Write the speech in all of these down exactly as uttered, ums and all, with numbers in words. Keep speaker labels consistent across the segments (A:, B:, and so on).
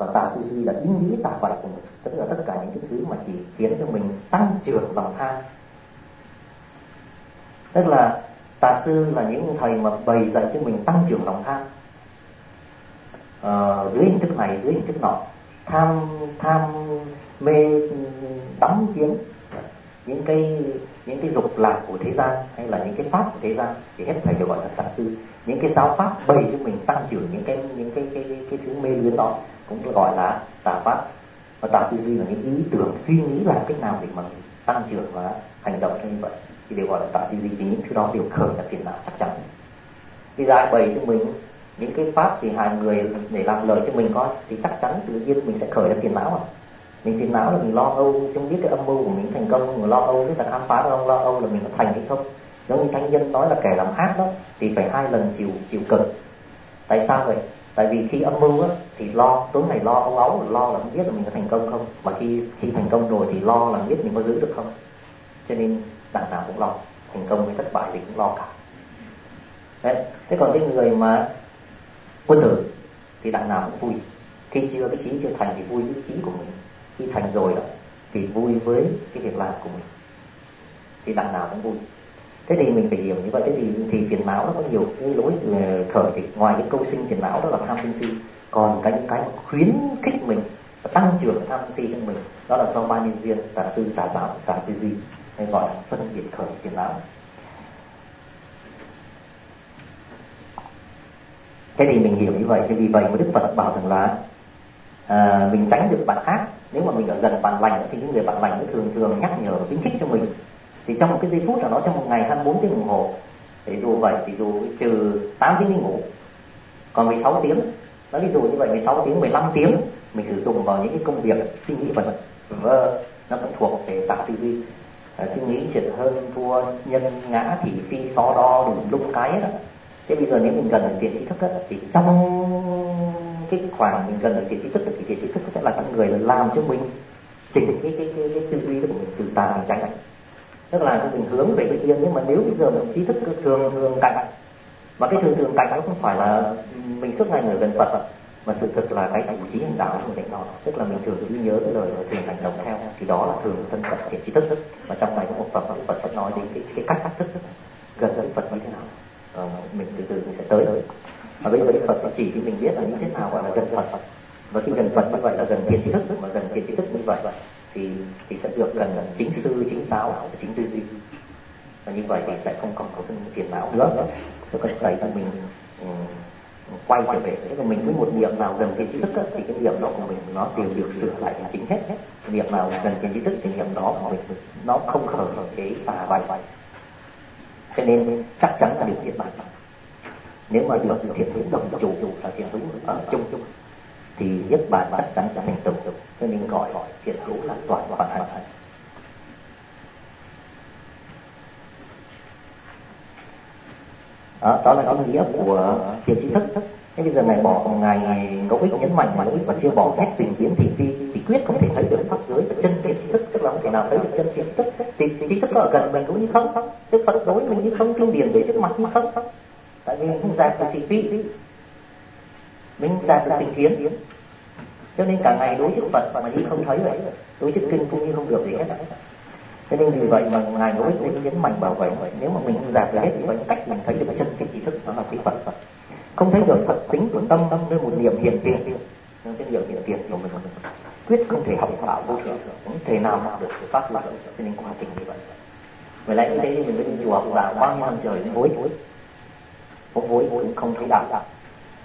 A: và tà tư duy là ý nghĩ tà bậy của mình, tức là tất cả những cái thứ mà chỉ khiến cho mình tăng trưởng lòng tham. Tức là tà sư là những thầy mà bày dạy cho mình tăng trưởng lòng tham, ờ, dưới hình thức này dưới hình thức nọ, tham tham mê đắm chiếm những cái những cái dục lạc của thế gian hay là những cái pháp của thế gian thì hết thầy đều gọi là tà sư. Những cái giáo pháp bày cho mình tăng trưởng những cái những cái cái cái, cái thứ mê luyến đó cũng gọi là tà pháp. Và tà tư duy là những ý tưởng suy nghĩ làm cách nào để mà tăng trưởng và hành động như vậy thì đều gọi là tà tư duy, vì những thứ đó đều khởi là phiền não chắc chắn. Thì giải bày cho mình những cái pháp thì hai người để làm lời cho mình coi thì chắc chắn tự nhiên mình sẽ khởi ra phiền não. À, mình phiền não là mình lo âu không biết cái âm mưu của mình thành công, mình lo âu biết là khám phá không, lo âu là mình có thành hay không. Giống như thánh nhân nói là kẻ làm ác đó thì phải hai lần chịu chịu cực. Tại sao vậy? Tại vì khi âm mưu á, thì lo tối ngày lo âu ấu, lo là không biết là mình có thành công không, mà khi khi thành công rồi thì lo là không biết mình có giữ được không. Cho nên đằng nào cũng lo, thành công hay thất bại thì cũng lo cả. Đấy. Thế còn cái người mà quân tử thì đằng nào cũng vui, khi chưa cái trí chưa thành thì vui với cái trí của mình, khi thành rồi đó thì vui với cái việc làm của mình, thì đằng nào cũng vui. Thế thì mình phải hiểu như vậy. Thế thì thì phiền não nó có nhiều cái lối khởi, thì ngoài cái câu sinh phiền não đó là tham sân si, còn cái những cái mà khuyến khích mình tăng trưởng tham sân si trong mình đó là do ba nhân duyên, tà sư, tà giáo, tà tư duy, hay gọi là phân biệt khởi phiền não. Thế thì mình hiểu như vậy, thì vì vậy mà Đức Phật bảo rằng là à, mình tránh được bạn ác. Nếu mà mình ở gần bạn lành thì những người bạn lành thường thường nhắc nhở, khuyến khích cho mình. Thì trong một cái giây phút nào đó trong một ngày hai mươi bốn tiếng đồng hồ, thì dù vậy thì dù trừ tám tiếng đi ngủ, còn mười sáu tiếng, nói ví dụ như vậy mười sáu tiếng, mười lăm tiếng mình sử dụng vào những cái công việc suy nghĩ vật vơ, nó cũng thuộc về tà tư duy. À, suy nghĩ chuyện hơn thua, nhân ngã thị phi so đo đủ lúc cái đó. Thế bây giờ nếu mình gần được tiền trí thức đó, thì trong cái khoảng mình gần được tiền trí thức thì tiền trí thức sẽ là những người làm cho mình chỉnh cái cái cái, cái tư duy của mình từ tà thành chánh. Tức là mình hướng về cái kia. Nhưng mà nếu bây giờ mình trí thức thường thường cạnh, mà cái thường thường cạnh nó không phải là mình suốt ngày ở gần Phật, mà sự thực là cái chủ trí hành đạo của mình đó. Tức là mình thường ghi nhớ cái lời và thường hành động theo, thì đó là thường thân cận thiện trí thức. Và trong này có một phần Phật sẽ nói đến cái, cái cách cách thức gần với Phật như thế nào. Ờ, mình từ từ mình sẽ tới đấy. Và bây giờ Phật sẽ chỉ cho mình biết là như thế nào gọi là gần Phật. Và khi gần Phật như vậy là gần thiện trí thức, mà gần thiện trí thức như vậy thì thì sẽ được gần là chính sư, chính giáo và chính tư duy. Và như vậy thì sẽ không còn có cái phiền não nữa. Nó cần dạy cho mình um, quay trở về. Thế còn mình với một niệm nào gần thiện trí thức á, thì cái niệm đó của mình nó đều được sửa lại thành chính hết. Niệm nào gần thiện trí thức thì niệm đó của mình nó không khởi cái tà bậy. Cho nên chắc chắn là điều thiện bản. Nếu mà được thiện hướng đồng chủ là thiện hướng ở chung chung thì nhất bản chắc chắn sẽ thành tựu. Cho nên gọi thiện hữu là toàn hoàn thành. Đó, đó là cái nghĩa của thiện trí thức. Thế bây giờ ngài bỏ ngài ngẫu ích nhấn mạnh mà ngẫu ích mà chưa bỏ hết tình kiến thị phi thì quyết không thể thấy được pháp giới và chân thiện trí thức, tức là không thể nào thấy được chân thiện trí thức. Thì trí thức có ở gần mình cũng như không không, tức Phật đối mình như không, kinh điển để trước mặt như không không. Tại vì mình không dẹp được thị phi, mình không dẹp được tình kiến, cho nên cả ngày đối trước Phật mà như không thấy vậy, đối trước kinh cũng như không được gì hết. Cho nên vì vậy mà ngài ngẫu ích cũng nhấn mạnh bảo vậy, nếu mà mình không dẹp được hết thì có những cách mình thấy được cái chân thiện trí thức, đó là cái Phật Phật. Không thấy được Phật tính của tâm tâm nơi một niệm hiện tiền, nhưng cái niệm hiện tiền của mình quyết không thể học bảo vô thượng, không thể nào mà được pháp luật, cho nên quá trình như vậy. Vậy lại như thế thì mình mới đi chùa học đạo bao nhiêu năm trời cũng vối vối, vối vối cũng không thấy đạo đạo.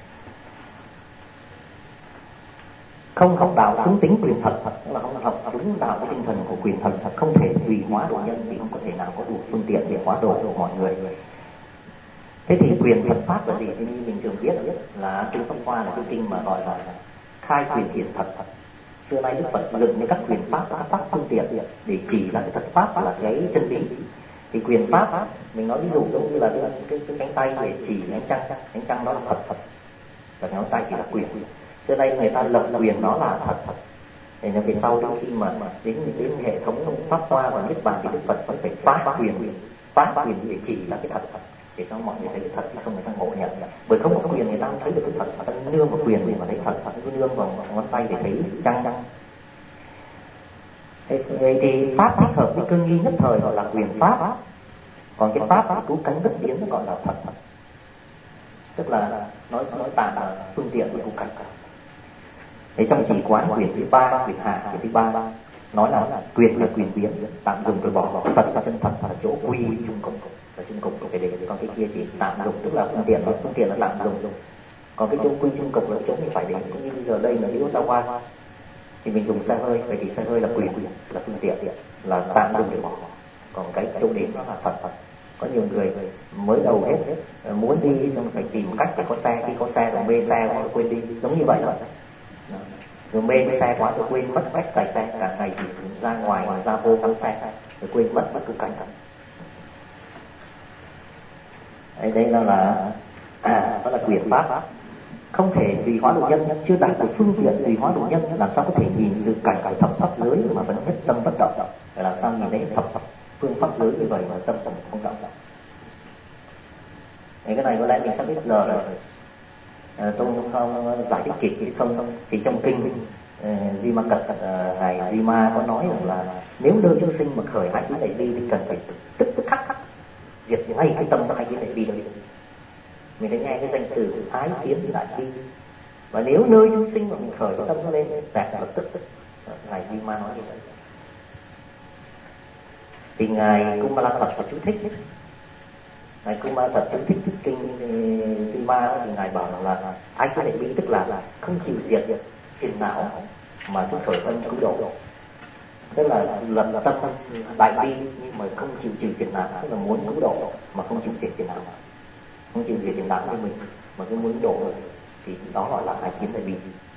A: Không học đạo xứng tính quyền thật, tức là không học đúng đạo cái tinh thần của quyền thần thật, không thể tùy hóa độ nhân thì không có thể nào có đủ phương tiện để hóa độ của mọi người. Thế thì quyền Phật pháp là gì? Thì như mình thường biết là Kinh Pháp Hoa là cái kinh mà gọi là khai quyền thiện thật. Xưa nay Đức Phật dựng những các quyền pháp pháp phương tiện để chỉ là cái thật pháp là cái chân lý. Thì quyền pháp mình nói ví dụ giống như là cái, cái, cái cánh tay để chỉ ánh trăng, ánh trăng đó là thật thật, và cái ngón tay chỉ là quyền. Xưa nay người ta lập quyền đó là thật thật. Để về sau đó khi mà đến đến hệ thống Pháp Hoa và Niết Bàn thì Đức Phật vẫn phải phá quyền, phá quyền để chỉ là cái thật thật. để cho mọi người thấy được thật, chứ không người ta ngộ nhận. Bởi không có quyền người ta không thấy được cái thật, mà ta nương vào quyền để mà thấy thật, thật cứ nương vào ngón tay để thấy chăng chăng. Vậy thì pháp thích hợp với cương nghi nhất thời gọi là quyền pháp, còn cái pháp cứu cánh bất biến nó gọi là thật. Tức là nói nói tạm là phương tiện của cứu cánh. Thế trong chỉ quán quyền thứ ba, quyền hạ, quyền thứ ba nói là quyền là quyền biến, tạm dùng rồi bỏ, thật là chân thật là chỗ quy chung cùng, là chung cùng của cái đề. Còn cái kia chỉ tạm dùng, tức là phương tiện, phương tiện là tạm dùng. Còn cái chỗ quy chung cùng là chỗ mình phải đến. Cũng như bây giờ đây là iốt đa hoa thì mình dùng xe hơi, vậy thì xe hơi là quyền, là phương tiện, là tạm dùng để bỏ. Còn cái chỗ đến nó là thật thật. Có nhiều người mới đầu hết muốn đi xong phải tìm cách để có xe, khi có xe rồi mê xe rồi quên đi, giống như vậy đó. Rồi mê cái xe quá rồi quên mất cách xài xe, cả ngày chỉ ra ngoài ra vô cắm xe rồi quên mất mất cứu cánh. Đây đây là là à đó là quyền pháp. Không thể tùy hóa độ nhân, chưa đạt được phương tiện tùy hóa độ nhân, làm sao có thể nhìn sự cảnh cảnh thập pháp giới mà vẫn nhất tâm bất động? Để làm sao nhìn thấy thập thập phương pháp giới như vậy mà tâm tâm không động? Cái này có lẽ mình sẽ biết giờ rồi. À, tôi không giải thích kịp thì không không thì trong kinh Di Ma Cật uh, ngài Di Ma có nói rằng là nếu nơi chúng sinh mà khởi hai kiến đại bi thì cần phải tức tức khắc khắc diệt ngay cái tâm hai kiến đại bi đó. Mình đã nghe cái danh từ ái kiến đại bi, và nếu nơi chúng sinh mà mình khởi cái tâm nó lên đạt lập tức tức, ngài Di Ma nói như vậy. Thì ngài Kumala Thật có chú thích, ngài Kumala Thật chú thích kinh Di Ma thì ngài bảo là ái kiến đại bi tức là không chịu diệt phiền não mà cứ khởi tâm cứu độ, tức là lập tâm đại bi nhưng mà không chịu trừ phiền não, tức là muốn cứu độ mà không chịu diệt phiền não, không chịu diệt phiền não của mình mà cứ muốn độ rồi thì đó gọi là ái kiến đại bi.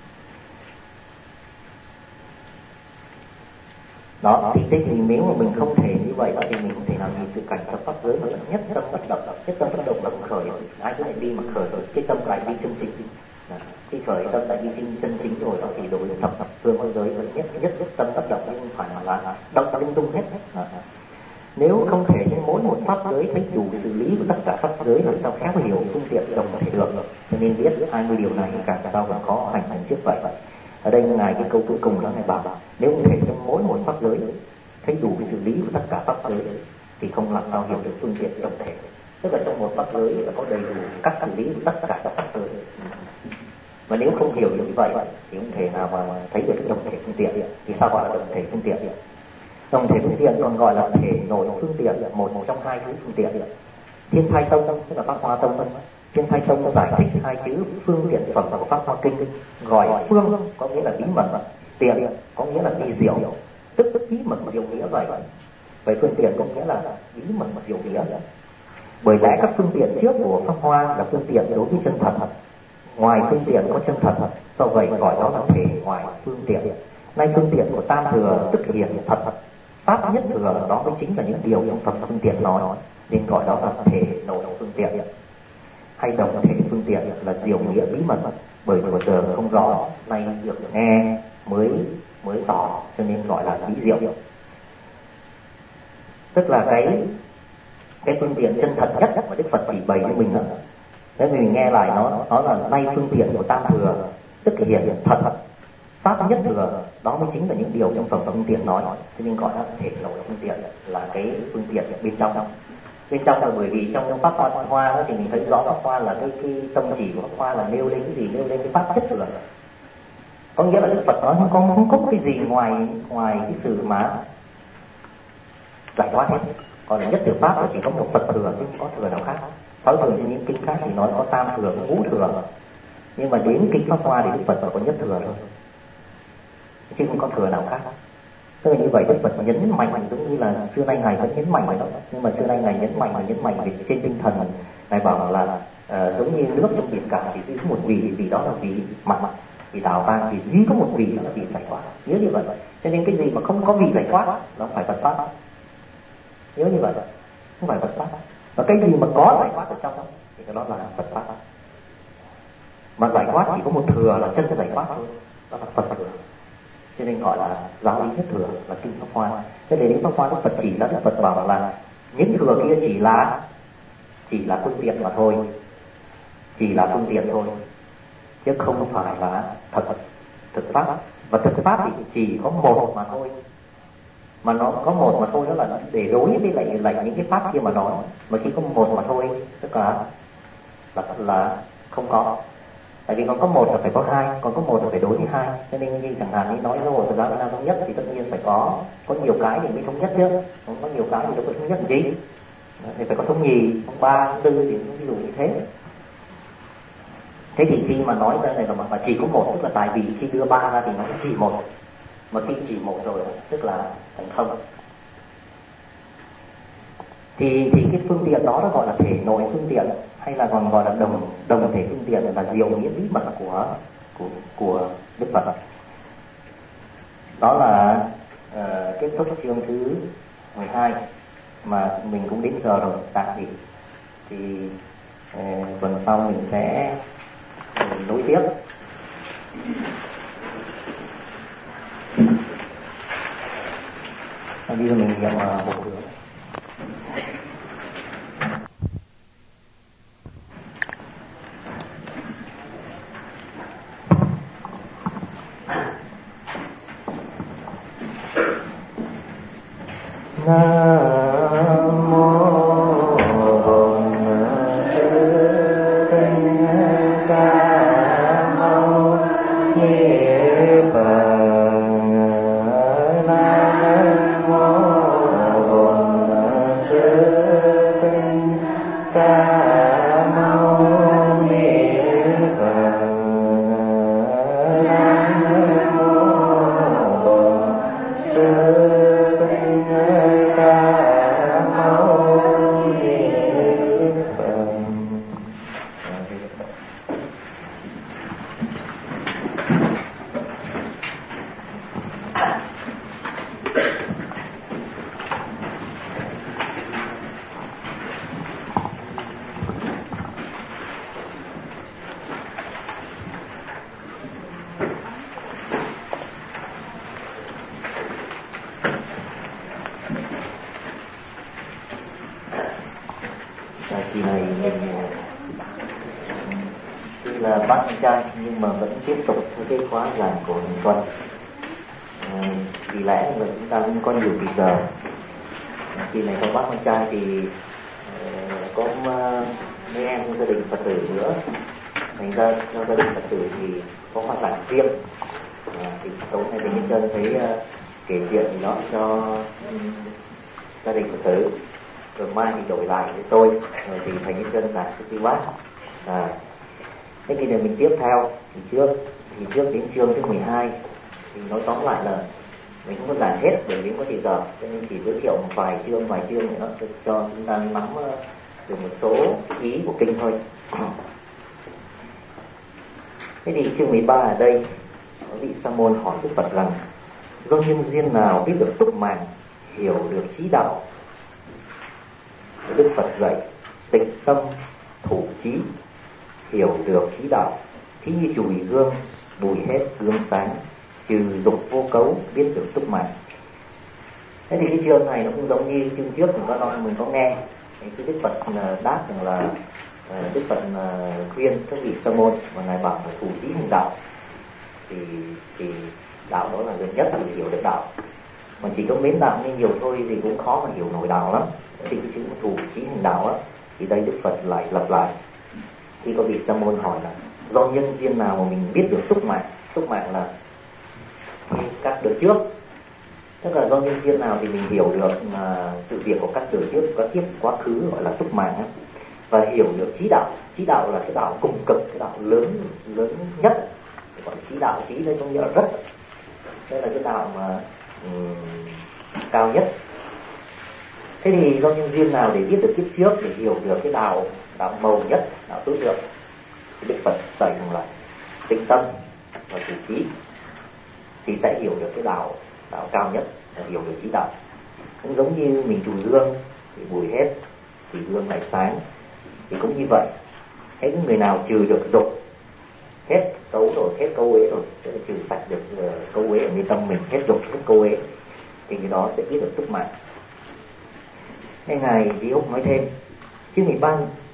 A: Đó thì thế thì nếu mà mình không thể như vậy thì mình không thể nào nhìn sự cảnh thập pháp giới mà nhất tâm bất động. Nhất tâm bất động là khởi ái kiến đại bi mà khởi rồi cái tâm đại bi chân chính. Khi khởi tâm đại bi chân chính rồi đó thì đối với thập thập phương pháp giới nhất nhất nhất tâm bất động, nhưng phải là động lung tung hết. Nếu không thể trên mỗi một pháp giới thấy đủ xử lý của tất cả pháp giới, làm sao khéo hiểu phương tiện đồng thể được. Cho nên biết hai mươi điều này càng sao càng khó hành hành trước vậy. Ở đây ngài cái câu cuối cùng đó ngài bảo nếu không thể trong mỗi một pháp giới thấy đủ xử lý của tất cả pháp giới thì không làm sao hiểu được phương tiện tổng thể. Tức là trong một pháp giới là có đầy đủ các xử lý của tất cả các pháp giới. Và nếu không hiểu được như vậy thì không thể nào mà thấy được cái đồng thể phương tiện. Thì sao gọi là đồng thể phương tiện? Đồng thể phương tiện còn gọi là thể nội phương tiện, một một trong hai thứ phương tiện. Thiên Thai Tông tức là Pháp Hoa Tông, Thiên Thai Tông giải thích hai chữ phương tiện phẩm của Pháp Hoa Kinh, gọi phương có nghĩa là bí mật, tiện có nghĩa là vi diệu, tức tức bí mật diệu nghĩa vậy. Vậy phương tiện có nghĩa là bí mật diệu nghĩa. Bởi lẽ các phương tiện trước của Pháp Hoa là phương tiện đối với chân thật, ngoài phương tiện có chân thật, do vậy gọi đó là thể ngoài phương tiện. Nay phương tiện của Tam Thừa tức hiển thật, pháp nhất thừa đó mới chính là những điều trong Phật phương tiện nói, nên gọi đó là thể nội phương tiện, hay đồng thể phương tiện là diệu nghĩa bí mật. Bởi vừa giờ không rõ, nay được nghe mới mới tỏ, cho nên gọi là bí diệu. Tức là cái cái phương tiện chân thật nhất mà Đức Phật chỉ bày cho mình đó. Thế mình nghe lại nó, nó là nay phương tiện của Tam Thừa tức hiển thật, pháp nhất thừa đó mới chính là những điều trong Phật phương tiện nói, cho nên gọi là thể nội phương tiện, là cái phương tiện bên trong. Bên trong là bởi vì trong Pháp Hoa Hoa đó thì mình thấy rõ Pháp Hoa là cái, cái tông chỉ của Pháp Hoa là nêu lên cái gì, nêu lên cái pháp nhất thừa. Có nghĩa là Đức Phật nói không có không có cái gì ngoài ngoài cái sự mà giải thoát hết. Còn là nhất thừa pháp nó chỉ có một Phật thừa chứ không có thừa nào khác. Thói thường trên những kinh khác thì nói có tam thừa, ngũ thừa, nhưng mà đến kinh Pháp Hoa thì Đức Phật có nhất thừa thôi, chứ không có thừa nào khác. Tức là như vậy Đức Phật nhấn mạnh giống như là xưa nay ngài vẫn nhấn mạnh vậy đó, nhưng mà xưa nay ngài nhấn mạnh và nhấn mạnh vì trên tinh thần ngài bảo là uh, giống như nước trong biển cả thì duy có một vị, vì đó là vị mặn, vì đào vang thì duy có một vị, đó là vị giải thoát. Nhớ như vậy. Cho nên cái gì mà không có vị giải thoát nó phải Phật pháp. Nhớ như vậy, không phải Phật pháp. Và cái gì mà có giải thoát ở trong đó thì cái đó là Phật pháp. Mà giải thoát chỉ có một thừa là chân giải thoát thôi, đó là Phật thừa. Cho nên gọi là giáo lý nhất thừa, là kinh Pháp Hoa. Thế để đến Pháp Hoa Đức Phật chỉ là Đức Phật bảo là những thừa kia chỉ là chỉ là phương tiện mà thôi, chỉ là phương tiện thôi, chứ không phải là thật thực pháp. Và thực pháp thì chỉ có một mà thôi, mà nó có một mà thôi, đó là để đối với lại lại những cái pháp kia mà nói, mà khi có một mà thôi tức là là, là không có. Tại vì còn có một là phải có hai, còn có một là phải đối với hai, cho nên như chẳng hạn như nói giáo hội Phật giáo Việt Nam thống nhất thì tất nhiên phải có có nhiều cái thì mới thống nhất chứ, không có nhiều cái thì đâu có thống nhất gì, thì phải có thống nhì, thống ba, thống tư, thì ví dụ như thế. Thế thì khi mà nói ra này là mà chỉ có một, tức là tại vì khi đưa ba ra thì nó chỉ một, mà khi chỉ một rồi tức là thành không. Thì thì cái phương tiện đó nó gọi là thể nội phương tiện, hay là còn gọi là đồng đồng thể phương tiện, là diệu nghĩa bí mật của của của Đức Phật. Đó là uh, kết thúc chương thứ mười hai, mà mình cũng đến giờ rồi, tạm biệt. Thì uh, tuần sau mình sẽ uh, nối tiếp. Bây giờ mình niệm uh, một hướng. Nam mô Bổn Sư Thích Ca Mâu Ni Phật. Nam mô Bổn Sư Thích Ca Mâu Ni Phật. Nam mô Bổn Sư kỳ này mình tuy là bác con trai nhưng mà vẫn tiếp tục theo cái khóa giảng của mình tuần. À, vì lẽ là chúng ta cũng có nhiều kỳ giờ. À, kỳ này có bác con trai thì uh, có uh, mấy em trong gia đình Phật tử nữa, thành ra trong gia đình Phật tử thì có khóa giảng riêng. À, thì tối nay thì chân thấy uh, kể chuyện gì đó cho um, gia đình Phật tử, rồi mai thì đổi lại với tôi, rồi thì thành cái chân giảng cái bác. À, thế thì để mình tiếp theo thì trước thì trước đến chương thứ mười hai thì nói tóm lại là mình không có giảng hết bởi vì không có thời giờ, cho nên chỉ giới thiệu một vài chương vài chương nữa cho, cho chúng ta nắm được một số ý của kinh thôi. Thế thì chương mười ba ở đây có vị Sa môn hỏi Đức Phật rằng: do nhân duyên nào biết được túc mạng, hiểu được trí đạo? Đức Phật dạy: tịch tâm, thủ trí, hiểu được trí đạo, thí như chùi gương, bụi hết gương sáng, trừ dục vô cấu, biết được túc mạng. Thế thì cái chương này nó cũng giống như chương trước mình có mình có nghe cái Đức Phật đáp rằng là Đức Phật khuyên các vị Sa môn và ngài bảo là thủ trí hành đạo, thì thì đạo đó là gần nhất để hiểu được đạo. Mà chỉ có mến đạo nên nhiều thôi thì cũng khó mà hiểu nổi đạo lắm. Thì cái chữ thủ trí hành đạo á, thì đây Đức Phật lại lặp lại. Khi có vị Sa môn hỏi là do nhân duyên nào mà mình biết được túc mạng? Túc mạng là các đời trước, tức là do nhân duyên nào thì mình hiểu được mà sự việc của các đời trước, các kiếp quá khứ, gọi là túc mạng á. Và hiểu được trí đạo. Trí đạo là cái đạo cùng cực, cái đạo lớn lớn nhất, gọi là trí đạo. Trí đây có nghĩa là rất, đây là cái đạo mà um, cao nhất. Thế thì do nhân duyên nào để biết được kiếp trước, để hiểu được cái đạo đạo màu nhất, đạo tối thượng? Đức Phật dạy rằng là tĩnh tâm và thủ trí thì sẽ hiểu được cái đạo đạo cao nhất, là hiểu được trí đạo. Cũng giống như mình chùi gương thì bụi hết thì gương lại sáng, thì cũng như vậy. Thế người nào trừ được dục, hết cấu rồi, hết câu uế rồi, tức là trừ sạch được uh, câu uế ở nơi tâm mình, hết dục, hết câu uế, thì người đó sẽ biết được túc mạng. Nên ngài Di Úc nói thêm: chứ mười ba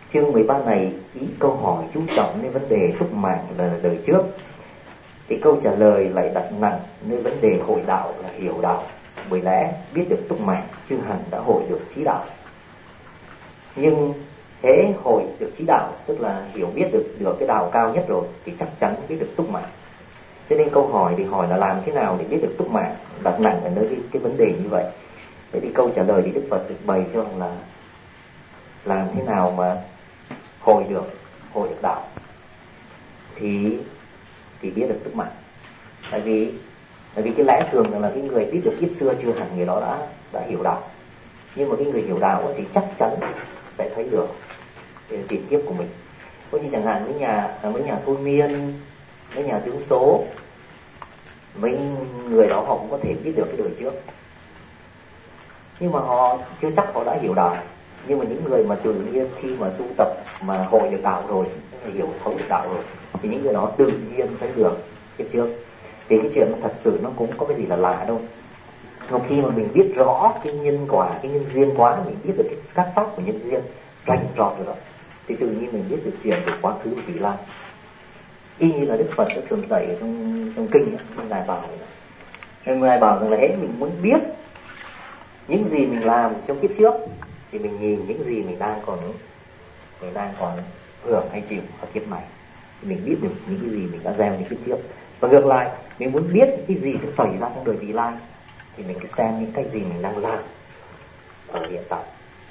A: Chương mười ba này ý câu hỏi chú trọng đến vấn đề túc mạng là đời trước, thì câu trả lời lại đặt nặng nơi vấn đề hội đạo là hiểu đạo. Bởi lẽ biết được túc mạng chưa hẳn đã hội được trí đạo, nhưng thế hội được trí đạo, tức là hiểu biết được được cái đạo cao nhất rồi, thì chắc chắn biết được túc mạng. Cho nên câu hỏi thì hỏi là làm thế nào để biết được túc mạng, đặt nặng ở nơi cái, cái vấn đề như vậy. Thế thì câu trả lời thì Đức Phật được bày cho là làm thế nào mà hội được hội được đạo thì thì biết được túc mạng. Tại vì tại vì cái lẽ thường là cái người biết được kiếp xưa chưa hẳn người đó đã đã hiểu đạo, nhưng mà cái người hiểu đạo thì chắc chắn sẽ thấy được cái tiền kiếp của mình. Có như chẳng hạn mấy nhà mấy nhà thôi miên, mấy nhà chứng số, mấy người đó họ cũng có thể biết được cái đời trước, nhưng mà họ chưa chắc họ đã hiểu đạo. Nhưng mà những người mà tự nhiên khi mà tu tập mà hội được đạo rồi, hiểu thấu được đạo rồi, thì những người đó tự nhiên thấy được kiếp trước. Thì cái chuyện thật sự nó cũng có cái gì là lạ đâu. Một khi mà mình biết rõ cái nhân quả, cái nhân duyên quá, mình biết được cái các pháp của nhân duyên rành rọt rồi đó, thì tự nhiên mình biết được chuyện của quá khứ và vị lai. Y như là Đức Phật đã thường dạy ở trong, trong kinh ấy, Ngài bảo này, Ngài bảo rằng là hễ mình muốn biết những gì mình làm trong kiếp trước thì mình nhìn những gì mình đang còn mình đang còn hưởng hay chịu ở kiếp này, thì mình biết được những cái gì mình đã gieo những kiếp trước. Và ngược lại, mình muốn biết những cái gì sẽ xảy ra trong đời vị lai thì mình cứ xem những cái gì mình đang làm ở hiện tại.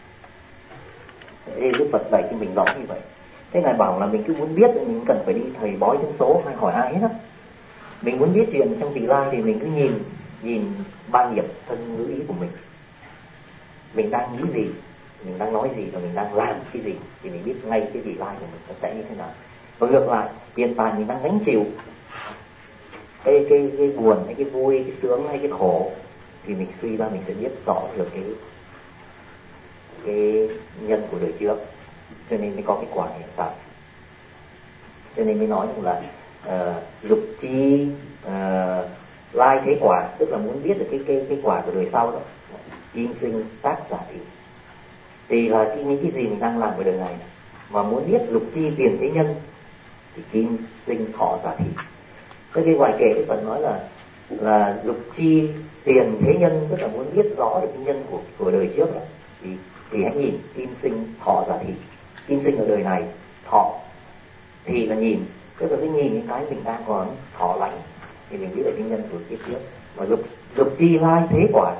A: Thế Đức Phật dạy cho mình rõ như vậy. Thế Ngài bảo là mình cứ muốn biết, mình cần phải đi thầy bói chứng số hay hỏi ai hết á. Mình muốn biết chuyện trong vị lai thì mình cứ nhìn nhìn ba nghiệp thân ngữ ý của mình. Mình đang nghĩ gì, mình đang nói gì và mình đang làm cái gì, thì mình biết ngay cái vị lai của mình nó sẽ như thế nào. Và ngược lại, hiện tại mình đang gánh chịu cái cái cái buồn hay cái vui, cái sướng hay cái khổ, thì mình suy ra mình sẽ biết rõ được cái cái nhân của đời trước, cho nên mới có cái quả hiện tại. Cho nên mới nói rằng là uh, dục chi uh, lai thế quả, tức là muốn biết được cái cái cái quả của đời sau đó. Kim sinh tác giả thị, thì là cái, những cái gì mình đang làm ở đời này. Mà muốn biết dục chi tiền thế nhân thì kim sinh thọ giả thị. Cái cái ngoại kệ Đức Phật nói là là dục chi tiền thế nhân, tức là muốn biết rõ được cái nhân của của đời trước đó, thì thì hãy nhìn kim sinh thọ giả thị. Kim sinh ở đời này, thọ thì là nhìn, tức là cái nhìn những cái mình đang còn thọ lãnh thì mình biết được cái nhân của kiếp trước. Mà dục dục chi lai thế quả,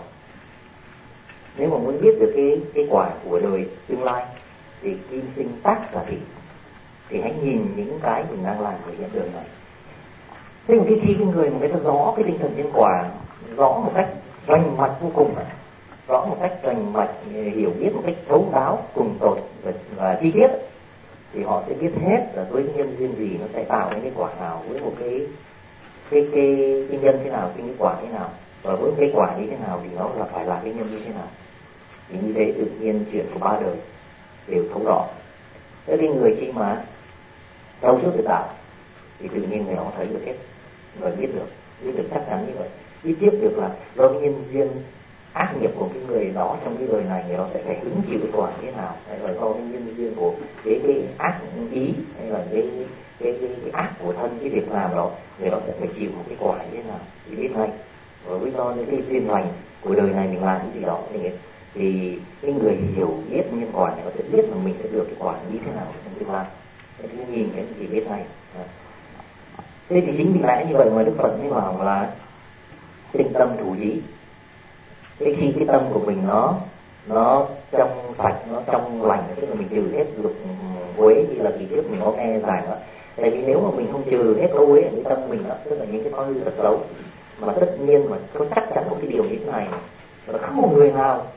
A: nếu mà muốn biết được cái cái quả của đời tương lai thì kim sinh tác giả thị, thì hãy nhìn những cái mình đang làm ở hiện đời này. Thế mà cái khi cái người mà người ta rõ cái tinh thần nhân quả, rõ một cách rành mạch vô cùng, rõ một cách rành mạch, hiểu biết một cách thấu đáo cùng tột và, và chi tiết, thì họ sẽ biết hết là với cái nhân duyên gì nó sẽ tạo nên cái quả nào, với một cái cái cái, cái nhân thế nào sinh cái quả thế nào, và với cái quả như thế nào thì nó là phải là cái nhân như thế nào. Thì như thế tự nhiên chuyện của ba đời đều thấu rõ. Thế cái người khi mà thấu suốt được đạo thì tự nhiên người họ thấy được hết, và biết được, biết được chắc chắn như vậy. Biết tiếp được là do cái nhân duyên ác nghiệp của cái người đó trong cái đời này, người đó sẽ phải hứng chịu cái quả như thế nào, hay là do cái nhân duyên của cái cái ác ý, hay là cái cái, cái, cái ác của thân, cái việc làm đó, người đó sẽ phải chịu một cái quả như thế nào thì biết ngay. Và với do những cái duyên lành của đời này mình làm cái gì đó thì thì cái người hiểu biết nhân quả này nó sẽ biết là mình sẽ được cái quả như thế nào trong tương lai. Thế thì nhìn cái thì biết ngay. Thế thì chính vì lẽ như vậy mà Đức Phật mới bảo là tinh tâm thủ trí. Thế khi cái tâm của mình nó nó trong sạch, nó trong lành, tức là mình trừ hết dục uế, như là kỳ trước mình có nghe giảng đó. Tại vì nếu mà mình không trừ hết uế ở cái tâm mình đó, tức là những cái thói hư tật xấu, mà tất nhiên mà có chắc chắn một cái điều như thế này là không một người nào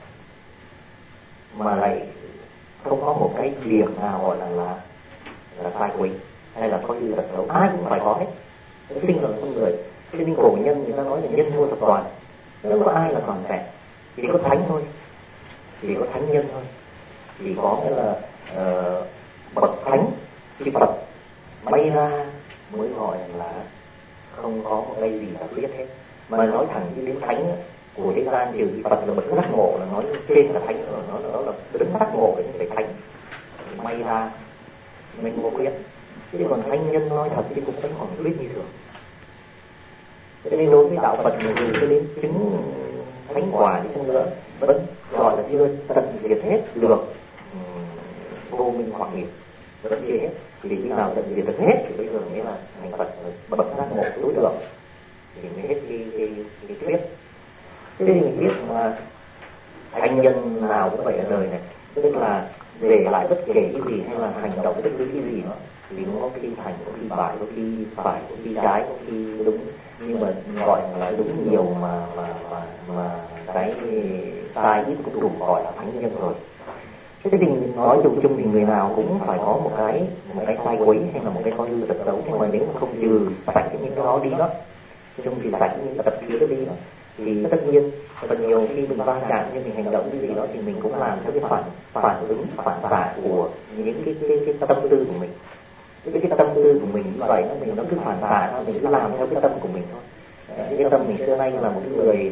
A: mà lại không có một cái điểm nào gọi là là, là sai quấy hay là thói hư tật xấu, ai cũng phải có hết. Nó sinh ra là con người. Cho nên cổ nhân người ta nói là nhân vô thập toàn, nếu có ai là toàn vẹn, chỉ có thánh thôi, chỉ có thánh nhân thôi, chỉ có cái là uh, bậc thánh chư Phật may ra mới gọi là không có một cái gì là biết hết. Mà nói thẳng chứ đến thánh của thế gian trừ Phật là bậc giác ngộ, là nói trên là thánh rồi, nó nó là đứng giác ngộ để phải thánh. may ra mình có khuyết. Chứ còn thánh nhân nói thật chứ cũng vẫn còn khuyết như thường. Cho nên đối với đạo Phật mình dù cho đến chứng thánh quả đi chăng nữa vẫn gọi là chưa tận diệt hết được vô minh hoặc nghiệp, vẫn chưa hết. Thì khi nào tận diệt được hết thì bây giờ mới là thành Phật bậc giác ngộ đối tượng thì mới hết cái cái cái thuyết. Thế thì mình biết mà thánh nhân nào cũng vậy ở đời này, tức là để lại bất kể cái gì hay là hành động bất cứ cái gì đó thì nó có khi thành, có khi bại, có khi phải, có khi trái, có khi đúng, nhưng mà gọi là đúng nhiều mà mà mà mà cái sai ít cũng đủ gọi là thánh nhân rồi. Thế thì nói chung chung thì người nào cũng phải có một cái một cái sai quấy hay là một cái coi hư tật xấu, nhưng mà nếu mà không trừ sạch những cái đó đi đó, không trừ sạch những tập khí đó đi đó, thì tất nhiên phần nhiều khi mình va chạm nhưng mình hành động cái gì đó thì mình cũng làm theo cái phản phản ứng phản xạ của những cái cái cái tâm tư của mình. Cái cái tâm tư của mình như vậy nó mình nó cứ phản xạ thôi, mình cứ làm theo cái tâm của mình thôi. Cái tâm mình xưa nay là một cái người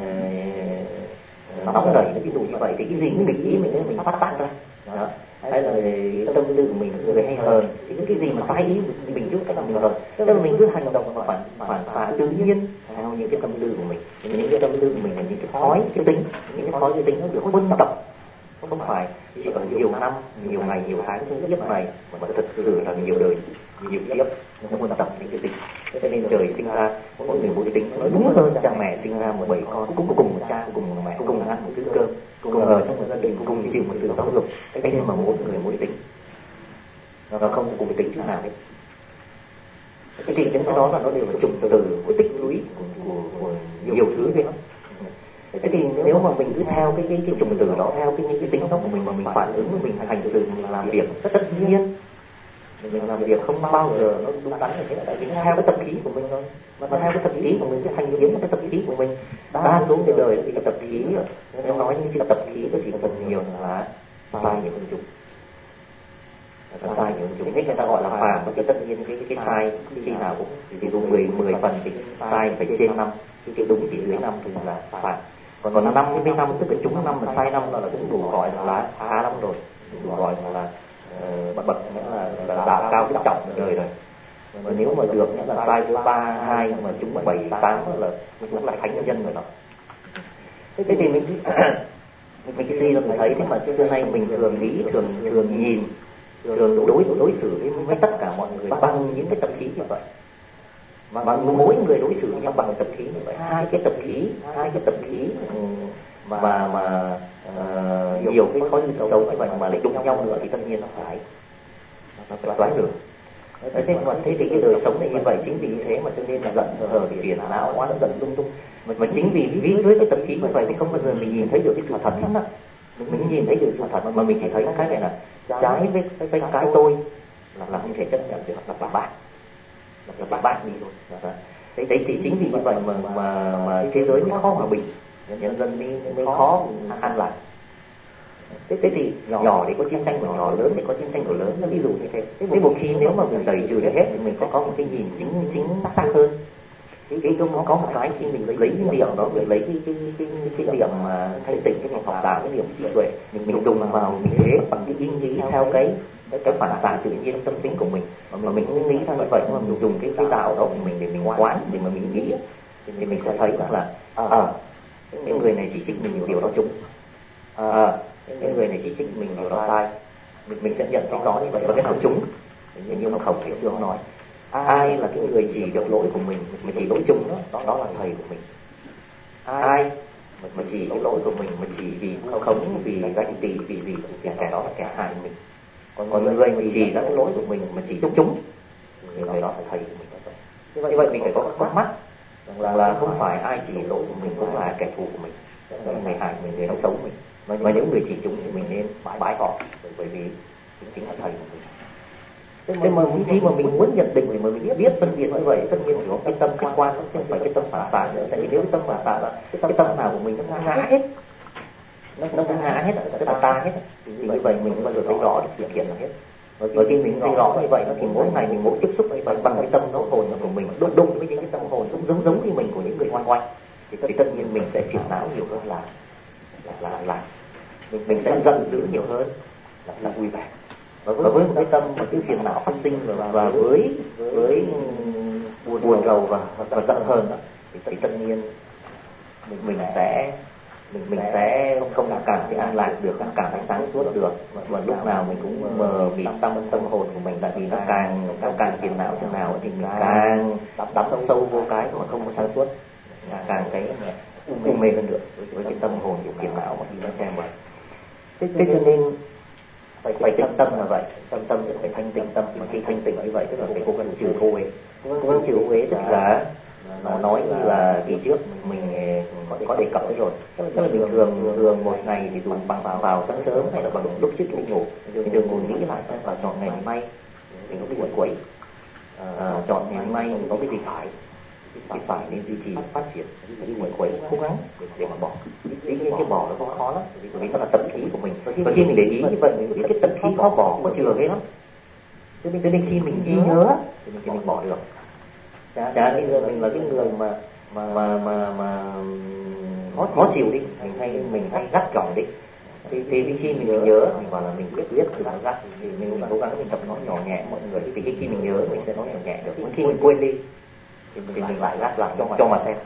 A: uh, nóng nảy, ví dụ như vậy thì cái gì cũng nghịch ý mình mình phát tác ra. Đó. Hay là tâm tư của mình người hay hờn thì cái gì mà sai ý thì mình chút cái là mình hờn. Tức là mình cứ hành động mà phản phản xạ tự nhiên theo những cái tâm tư của mình. Những cái tâm tư của mình là những cái thói, cái tính, những cái thói cái tính nó được huân tập, không phải chỉ còn nhiều năm, nhiều ngày, nhiều tháng trong kiếp này mà thật sự là nhiều đời, nhiều kiếp nó huân tập những cái tính. Cho nên trời sinh ra mỗi người mỗi tính, nói đúng hơn cha mẹ sinh ra một bảy con cũng cùng một cha, cùng một mẹ, cùng ăn một thứ cơm, cùng ở trong một gia đình, cùng chịu một sự giáo dục. Thế nên mà mỗi người mỗi tính, nó không cùng tính chút nào hết. Cái thì những cái đó là nó đều là chủng từ của tích lũy của, của, của nhiều thứ hết. Thế thì nếu mà mình cứ theo cái cái cái chủng từ đó, theo cái những cái tính đó của mình mà mình phản ứng, mình hành sự, mình làm việc tất tất nhiên mình làm việc không bao giờ nó đúng đắn như thế, tại vì theo cái tập khí của mình thôi. Mà theo cái tập khí của mình, cái hành biến cái tập khí của mình, đa số cái đời thì cái tập khí, nếu nói như chữ tập khí thì phần nhiều là sai nhiều hơn chúng, là sai nhiều hơn chúng. Thế người ta gọi là phàm, thì tất nhiên cái cái sai khi nào cũng ví dụ mười mười phần thì sai phải trên năm, cái đúng chỉ dưới năm thì là phàm. Còn còn năm cái năm tức là chúng năm mà sai năm là cũng đủ gọi là khá lắm rồi, đủ gọi là bậc bậc là là đạo cao cái trọng đời rồi. Và nếu mà được nghĩa là sai thứ ba hai mà chúng bảy tám là cũng là thánh nhân rồi đó. Thế thì mình mình cái suy là mình thấy thế mà xưa nay mình thường nghĩ, thường thường nhìn, thường đối đối xử với, với tất cả mọi người bằng những cái tập khí như vậy. Và, và mỗi người đối xử với nhau bằng tập khí như vậy, hai cái tập khí, hai cái tập khí mà mà uh, nhiều cái có những xấu như vậy mà lại đụng nhau nữa thì tất nhiên nó phải nó phải toái được. Thế mà thế thì cái đời sống này như vậy, chính vì như thế mà cho nên là giận hờn thì phiền não oán giận lung tung. Mà, mà chính vì vì với cái tập khí như vậy thì không bao giờ mình nhìn thấy được cái sự thật hết á. Mình nhìn thấy được sự thật mà mình chỉ thấy cái này là trái với cái cái, cái tôi là, là không thể chấp nhận được, là bà bác là bà bác đi rồi. Đấy, đấy thì chính vì như vậy mà mà mà thế giới mới khó hòa bình, nhân dân mới mới khó an lạc. Thế, thế thì nhỏ thì có chiến tranh của nhỏ, lớn thì có chiến tranh của lớn, nó ví dụ như thế. Thế một khi nếu mà mình tẩy trừ được hết thì mình sẽ có một cái nhìn chính chính xác hơn. Cái cái nó có một cái khi mình lấy cái điểm đó, mình lấy cái cái cái cái, cái điểm mà thanh tịnh, cái điểm học đạo, cái điểm trí tuệ, mình mình dùng vào mình thế bằng cái ý nghĩ theo cái cái, cái phản xạ tự nhiên tâm tính của mình, mà mình không nghĩ theo như vậy, mà mình dùng cái cái đạo đó của mình để mình quán, để mà mình nghĩ thì mình sẽ thấy rằng là à, cái người này chỉ trích mình nhiều điều đó trúng, à, cái người này chỉ trích mình điều đó sai, mình mình sẽ nhận cái đó như vậy và cái nào trúng. Như mà Khổng Thái Xương nói, ai là cái người chỉ được lỗi của mình mà chỉ lỗi trúng đó, đó là thầy của mình. Ai mà, mà chỉ cái lỗi của mình mà chỉ vì khống, vì ganh tị, vì vì kẻ kẻ đó là kẻ hại mình. Còn còn người mà chỉ ra cái lỗi của mình mà chỉ trúng trúng, người đó là thầy của mình. Như vậy, như vậy mình phải có con mắt là, là không phải ai chỉ lỗi của mình cũng là kẻ thù của mình, người hại mình, người nói xấu mình. Mà, mà những người chỉ trúng thì mình nên bái họ, bởi vì chính là thầy của mình. Thế mà khi mà mình muốn nhận định thì mà mình biết biết phân biệt như vậy, tất nhiên phải có cái tâm khách quan, chứ không phải cái tâm phản xạ nữa. Tại vì nếu cái tâm phản xạ là cái tâm, cái tâm nào của mình nó ngã hết, nó nó ngã hết, tức là ta hết, thì như vậy mình bao giờ thấy rõ được sự kiện là hết. Và khi mình thấy rõ như vậy thì mỗi ngày mình mỗi tiếp xúc như vậy bằng cái tâm nó hồn của mình đụng đụng với những cái tâm hồn cũng giống giống như mình của những người xung quanh, thì, thì tất nhiên mình sẽ phiền não nhiều hơn là là là, là. Mình, mình sẽ giận dữ nhiều hơn là, là vui vẻ. và với một cái tâm mà cái phiền não phát sinh và với với buồn, buồn rầu và và giận hờn đó, thì, thì tất nhiên mình, mình sẽ mình mình sẽ không cảm thấy an lạc được, không cảm thấy sáng suốt được, và lúc nào mình cũng mờ mịt tâm tâm hồn của mình, tại vì nó càng nó càng phiền não chừng nào thì mình càng đắm sâu vô cái mà không có sáng suốt, càng cái u mê hơn được với cái tâm hồn của phiền não mà khi nó che mờ. Thế, thế cho nên phải phải tĩnh tâm là vậy, tâm tâm phải thanh tịnh tâm, mà khi thanh tịnh như vậy tức là phải cố gắng trừ ô uế. Cố gắng trừ ô uế tức là nó nói như là kỳ trước mình có có đề cập tới rồi, tức là bình thường thường một ngày thì dùng bằng vào, vào sáng sớm hay là bằng lúc trước khi ngủ thì đừng ngồi nghĩ lại xem là chọn ngày hôm nay mình có cái quậy quậy, à, chọn ngày hôm nay mình có cái gì phải cái phải nên duy trì phát triển cái quậy quậy cố gắng để, để mà bỏ cái, cái, cái bỏ nó không khó lắm, bởi vì nó là tập khí của mình, và khi mình để ý như vậy mình biết cái tập khí khó bỏ có chừa ghê lắm, cho nên cho nên khi mình ghi nhớ thì mình, thì mình bỏ được. Chả chả bây giờ mình là cái người mà mà mà mà, mà khó, khó chịu đi, mình hay mình hay gắt gỏng đi, thì, thì khi mình nhớ mình bảo là mình biết biết từ nó gắt thì mình cố gắng mình tập nói nhỏ nhẹ mọi người, thì khi mình nhớ mình sẽ nói nhỏ nhẹ được, khi mình quên đi thì mình, thì mình lại gắt lại cho mà, cho mà xem.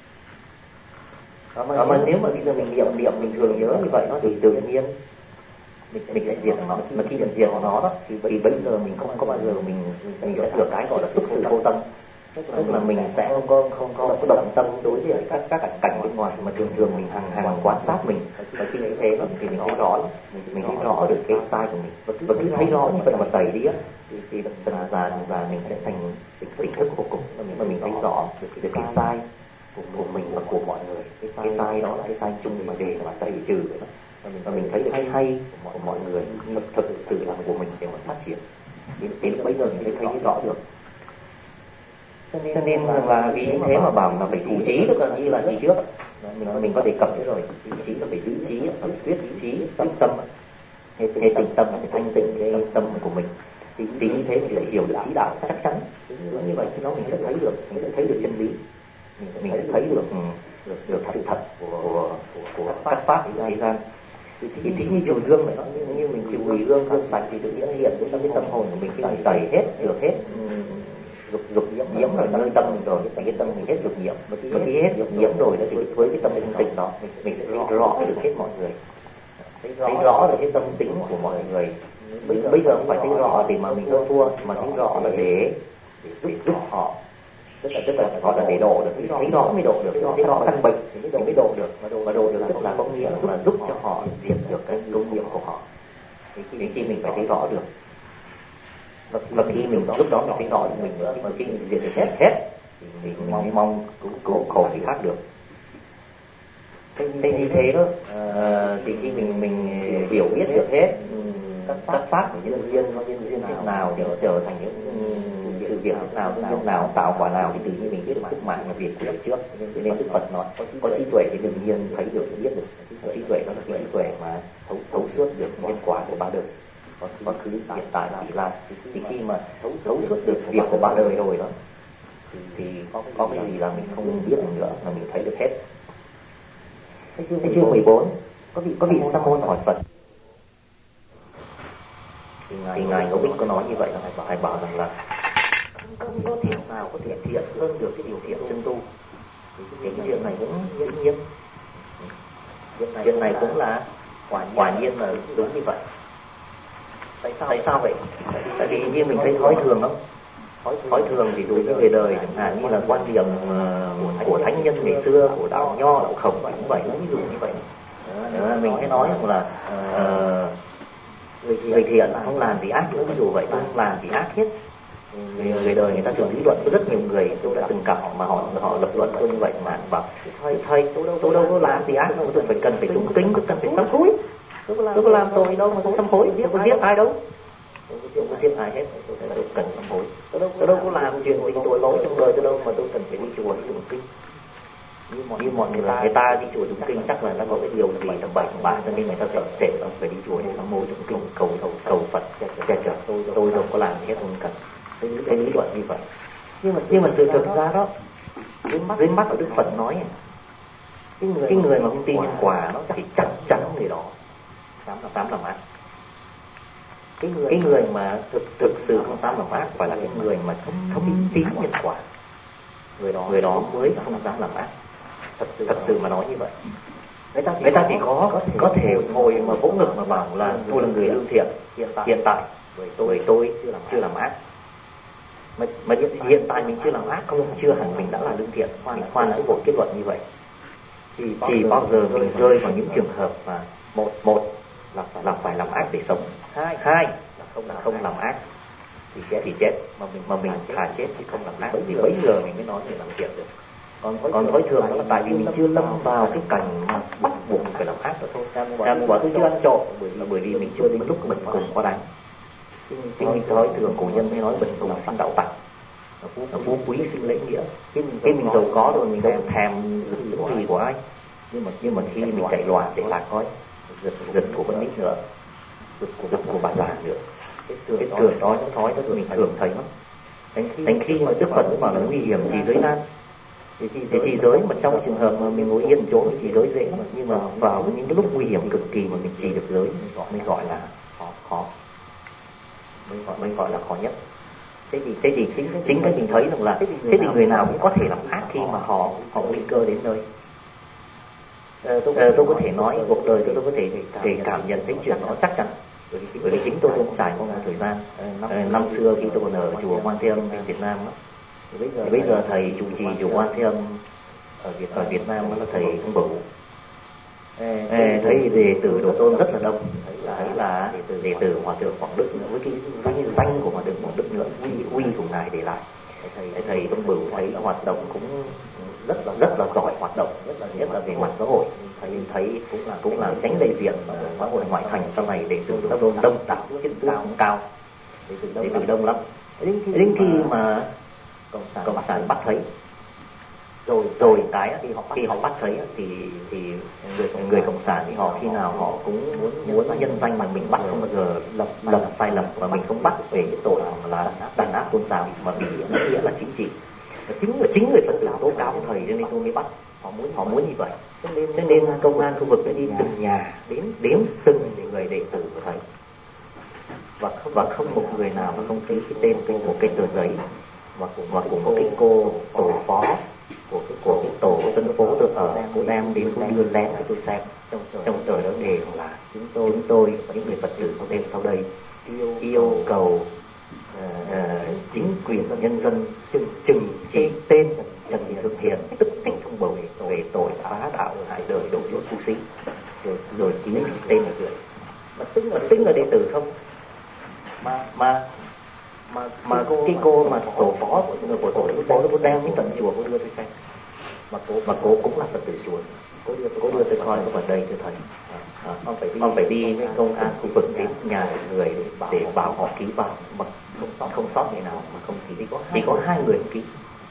A: Đó, mà, mà nếu mà bây giờ mình niệm niệm mình thường nhớ như vậy nó thì tự nhiên mình, mình sẽ diệt nó, mà khi mình diệt nó đó thì, thì bây giờ mình không có bao giờ mình mình sẽ được cái gọi là xúc sự vô tâm, tức là mình sẽ không có không có động tâm đối với các các cảnh bên ngoài, mà thường thường mình hàng hàng quan sát mình, và khi như thế thì mình thấy rõ mình, mình thấy rõ được cái sai của mình, và cứ thấy rõ như vậy mà tẩy đi á thì, thì dần dần và mình sẽ thành tỉnh thức vô cùng, và mình thấy rõ được, được cái sai của, của mình và của mọi người, cái sai đó là cái sai chung mà để mà tẩy trừ đó. Và mình thấy được cái hay của mọi người nhưng thực sự là của mình để mà phát triển, đến, đến bây giờ mình mới thấy rõ được. Cho nên là vì thế mà bảo là phải thủ trí, tức là như là như trước mình mình có đề cập tới rồi, thủ trí là phải giữ trí, phải quyết trí, tĩnh tâm, hay tĩnh tâm là phải thanh tịnh cái tâm của mình, thì, thì như thế mình sẽ hiểu được trí đạo chắc chắn. Như vậy thì nó mình sẽ thấy được, mình sẽ thấy được chân lý, mình, mình sẽ thấy được được, được sự thật của của, của, của các pháp thế gian. Thì, thì, thì như chùi gương này, như, như mình chùi gương gương sạch thì tự nhiên hiện trong cái tâm hồn của mình, khi mình tẩy hết được hết dục dục nhiễm nhiễm rồi nơi tâm mình rồi, cái tâm mình hết dục nhiễm, mà khi hết dục nhiễm rồi đó thì với cái tâm thanh tịnh đó mình, mình sẽ thấy rõ được hết mọi người, thấy rõ được cái tâm tính của mọi người. Bây, bây giờ không phải thấy rõ thì mà mình không thua, mà thấy rõ là để, để giúp, giúp họ, tức là tức là họ là để độ được, thấy rõ mới độ được, thấy rõ căn bệnh thì mới độ được, mà độ được tức là có nghĩa là giúp cho họ diệt được cái ô nhiễm của họ. Thì khi mình phải thấy rõ được, và khi mình lúc đó mình thấy rõ được mình nữa, mà khi mình diệt được hết hết thì mình mong mong cứu khổ người khác được. Thế, thế như thế đó, à, thì khi mình mình hiểu biết được hết các, các pháp của nhân duyên, nhân duyên thế nào để nó trở thành những sự việc thế nào, nhân duyên nào, tạo quả nào, thì tự nhiên mình biết được sức mạnh là việc của đời trước. Cho nên Đức Phật nói có trí tuệ thì tự nhiên thấy được, biết được. Trí tuệ đó là cái trí tuệ mà thấu thấu suốt được nhân quả của ba đời, quá khứ, hiện tại, vị lai. Thì khi mà thấu, thấu suốt được việc của ba đời rồi đó thì, thì có, có cái gì là mình không biết nữa, mà mình thấy được hết. Thế chương mười bốn có vị có vị sa môn hỏi Phật, thì ngài, thì ngài Ngẫu Bích có nói như vậy là ngài bảo, ngài bảo rằng là không có điều nào có thể thiện hơn được cái điều thiện chân tu. Thì cái chuyện này cũng dĩ nhiên, chuyện này cũng là quả, quả nhiên là đúng như vậy. Tại sao? Tại sao vậy? Tại vì như mình thấy thói thường lắm. Thói thường thì đối với người đời chẳng hạn như là quan điểm uh, của thánh nhân ngày xưa, của đạo Nho, đạo Khổng cũng vậy, ví dụ như vậy. Đó, mình hay nói là uh, người thiện không làm gì ác, ví dụ vậy, không làm gì ác hết. Người, người đời người ta thường lý luận, có rất nhiều người tôi đã từng gặp mà họ họ lập luận tôi như vậy mà bảo thầy thầy tôi đâu tôi đâu có làm gì ác đâu, tôi phải cần phải tụng kinh, tôi cần phải sám hối, tôi có làm tội đâu mà tôi sám hối, tôi có giết ai đâu, tôi không có giết ai hết, tôi cần sám hối, tôi đâu, tôi đâu có làm chuyện gì tội lỗi trong đời tôi đâu mà tôi cần phải đi chùa đi tụng kinh. Như mọi, như mọi người, người ta đi chùa tụng kinh chắc là ta có cái điều gì tầm bậy tầm bạ, cho nên người ta sợ sệt là phải đi chùa để sám hối tụng kinh cầu cầu cầu Phật che chở. Tôi tôi đâu có làm hết, không cần. Cái lý luận như vậy, nhưng mà nhưng mà sự thực ra đó, dưới mắt của Đức Phật nói cái người, cái người mà không tin nhân quả nó thì chắc chắn người đó dám là dám làm ác. cái người, cái người mà thực thực sự không dám làm ác phải là cái người mà không không tin tín nhân quả, người đó người đó mới không dám làm ác. Thật sự, thật sự mà nói như vậy, người ta, người ta chỉ có có thể, có thể ngồi mà vỗ ngực mà bảo là tôi là người lương thiện hiện tại, hiện tại bởi tôi, tôi chưa làm, chưa làm ác. Mà, mà hiện, hiện tại mình chưa làm ác không chưa hẳn mình đã là lương thiện. Khoan khoan đã vội kết luận như vậy. Chỉ, chỉ bao giờ mình rơi vào những trường hợp mà một một là phải, là phải làm ác để sống, hai hai là không là không làm ác thì chết thì chết mà mình mà mình thà chết thì không làm ác. Bởi vì bây giờ mình mới nói về làm thiện được. Còn còn thói thường đó là tại vì mình chưa lâm vào cái cảnh mà bắt buộc mình phải làm ác nữa thôi. Cha mình bảo tôi chưa ăn trộm là bởi vì mình chưa đến lúc mình cùng quá đáng. Chứ mình thói thường cổ nhân mới nói bần cùng sanh đạo tặc, là phú quý sinh lễ nghĩa. Cái mình, cái mình giàu có rồi mình đâu thèm những gì của ai. Nhưng mà nhưng mà khi mình chạy loạn chạy lạc coi giật giật của con nít nữa, giật của giật của bà già nữa, cái thường đó những thói đó rồi mình thường thấy lắm. Đến khi mà Đức Phật bảo là nguy hiểm trì giới nan, thì trì giới mà trong trường hợp mà mình ngồi yên chỗ thì trì giới dễ lắm, nhưng mà vào những cái lúc nguy hiểm cực kỳ mà mình trì được giới mới gọi là khó khó mới gọi mới gọi là khó nhất. Thế thì thế thì chính, chính cái mình thấy rằng là thế thì người nào cũng có thể làm ác khi mà họ họ nguy cơ đến nơi. Ờ, tôi, ờ, tôi có thể nói cuộc đời tôi tôi có thể để cảm nhận thấy chuyện đó chắc chắn, bởi vì, bởi vì chính tôi cũng trải qua một thời gian ờ, năm xưa khi tôi còn ở chùa Quan Thế Âm bên Việt Nam đó. Thì bây giờ, thì bây giờ thầy trụ trì chùa Quan Thế Âm ở Việt ở Việt Nam đó là thầy Không Bửu. Ê, thấy đệ tử đồ tôn rất là đông, thấy là đệ tử đệ tử Hòa thượng Quảng Đức với cái danh danh của Hòa thượng Quảng Đức nữa, uy uy của ngài để lại. Thầy thầy Không Bửu thấy hoạt động cũng rất là rất là giỏi hoạt động, rất là nhất là về mặt xã hội. Thầy thấy cũng là cũng là tránh đại diện ở xã hội ngoại thành sau này đệ tử đồ tôn đông đảo, chất cao cao, đệ tử đông lắm. Đến khi mà cộng sản bắt thấy rồi rồi cái khi họ khi họ bắt thấy thì thì người người cộng sản thì họ khi nào họ cũng muốn muốn nhân danh mà mình bắt không bao giờ lập lập sai lầm, và mình không bắt về cái tội là đàn áp tôn giáo mà bị nghĩa là chính trị. Chính người chính người Phật tử tố cáo thầy cho nên tôi mới bắt. Họ muốn họ muốn như vậy. Cho nên, cho nên công an khu vực đã đi từng nhà đến đếm từng người đệ tử của thầy, và không và không một người nào mà không ký cái tên của một cái tờ giấy, và cùng và cùng một cái cô tổ phó của cái của cái tổ dân phố tôi ở, cô đem đến cô đưa lén cho tôi xem trong trong tờ đó đề là chúng tôi chúng tôi những người Phật tử có tên sau đây yêu, yêu cầu uh, chính quyền và nhân dân trừng trừng trị tên Trần Thị Thượng Hiền tức tích Không Bửu về tội phá đạo hại đời đổ lỗi phu sĩ, rồi rồi ký tên là gửi. Mà tính là tính là đệ tử không, mà mà mà mà cô, cái cô mà tổ phó của người của tổ của tổ cô đem đến tận chùa cô đưa tôi xem, mà cô mà cô cũng là Phật tử chùa, cô đưa cô đưa tôi coi cô vào đây thưa thầy, à, ông phải đi, ông phải đi với công an khu vực đến nhà người để bảo, để bảo họ ký vào, mà không sót không sót người nào, mà không chỉ có chỉ có hai người ký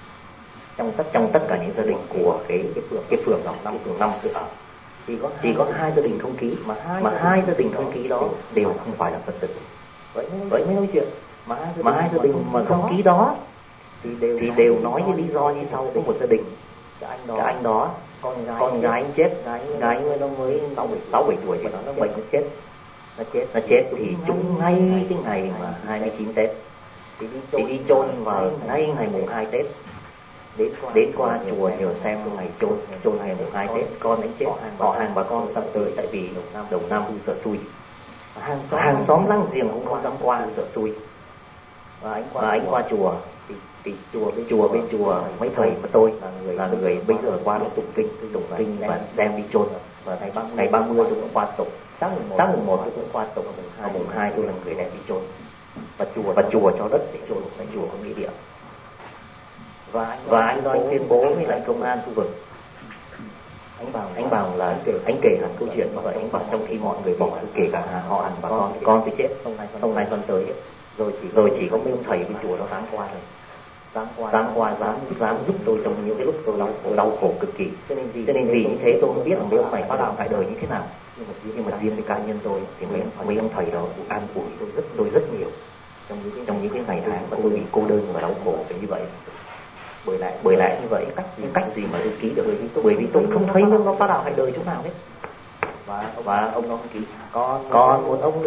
A: trong tất trong tất cả những gia đình của cái cái phường cái phường đó năm phường năm tôi ở, chỉ có chỉ có hai gia đình không ký, mà hai mà hai gia đình không ký đó đều không phải là Phật tử. Vậy vậy mới nói chuyện. Mà, mà hai gia đình mà không ký đó thì đều thì đều nói với lý do như sau. Có một gia đình, cái anh đó, cái anh đó con gái con gái anh chết, gái gái nó mới sáu bảy sáu bảy tuổi thì nó nó bệnh nó chết nó chết nó chết thì trúng ngay cái ngày mà hai mươi chín Tết thì đi, thì đi chôn vào ngay ngày mùng hai Tết. Đến đến qua chùa nhờ xem ngày chôn chôn ngày mùng hai Tết con anh chết, họ hàng bà con sắp tới tại vì đầu năm đầu năm sợ xui, hàng xóm, hàng xóm láng giềng cũng không dám qua sợ xui. Và anh qua, và anh qua chùa thì, thì chùa bên chùa bên chùa mấy thầy của tôi là người là người bây giờ qua nó tụng kinh tụng kinh và đem đi chôn, và ngày ba ngày ba mươi tôi cũng qua tụng, sáng mùng một tôi cũng qua tụng, mùng mùng hai tôi là người đem đi chôn, và chùa và chùa cho đất để chôn, cái chùa có nghĩa địa. Và anh và anh nói tuyên bố với lại công an khu vực, anh bảo anh bảo là anh kể hẳn câu chuyện như vậy, anh bảo trong khi mọi người bỏ kể cả họ hàng bà con con tôi chết không ai phân tới, rồi chỉ rồi chỉ có mấy ông thầy bên chùa nó dám qua rồi, dám qua dám qua dám dám giúp tôi trong những cái lúc tôi đau tôi đau khổ cực kỳ. Cho nên vì cho nên vì như thế tôi không biết là mấy ông này phá đạo hại đời như thế nào, nhưng mà nhưng mà riêng với cá nhân tôi thì mấy mấy ông thầy đó cũng an ủi tôi rất tôi rất nhiều trong những trong những cái ngày tháng mà tôi bị cô đơn và đau khổ như vậy. Bởi lại bởi lại như vậy cách gì cách gì mà tôi ký được, bởi vì tôi bởi vì tôi không thấy nó phá đạo hại đời chỗ nào hết. Và và ông nó không ký, còn còn một ông nữa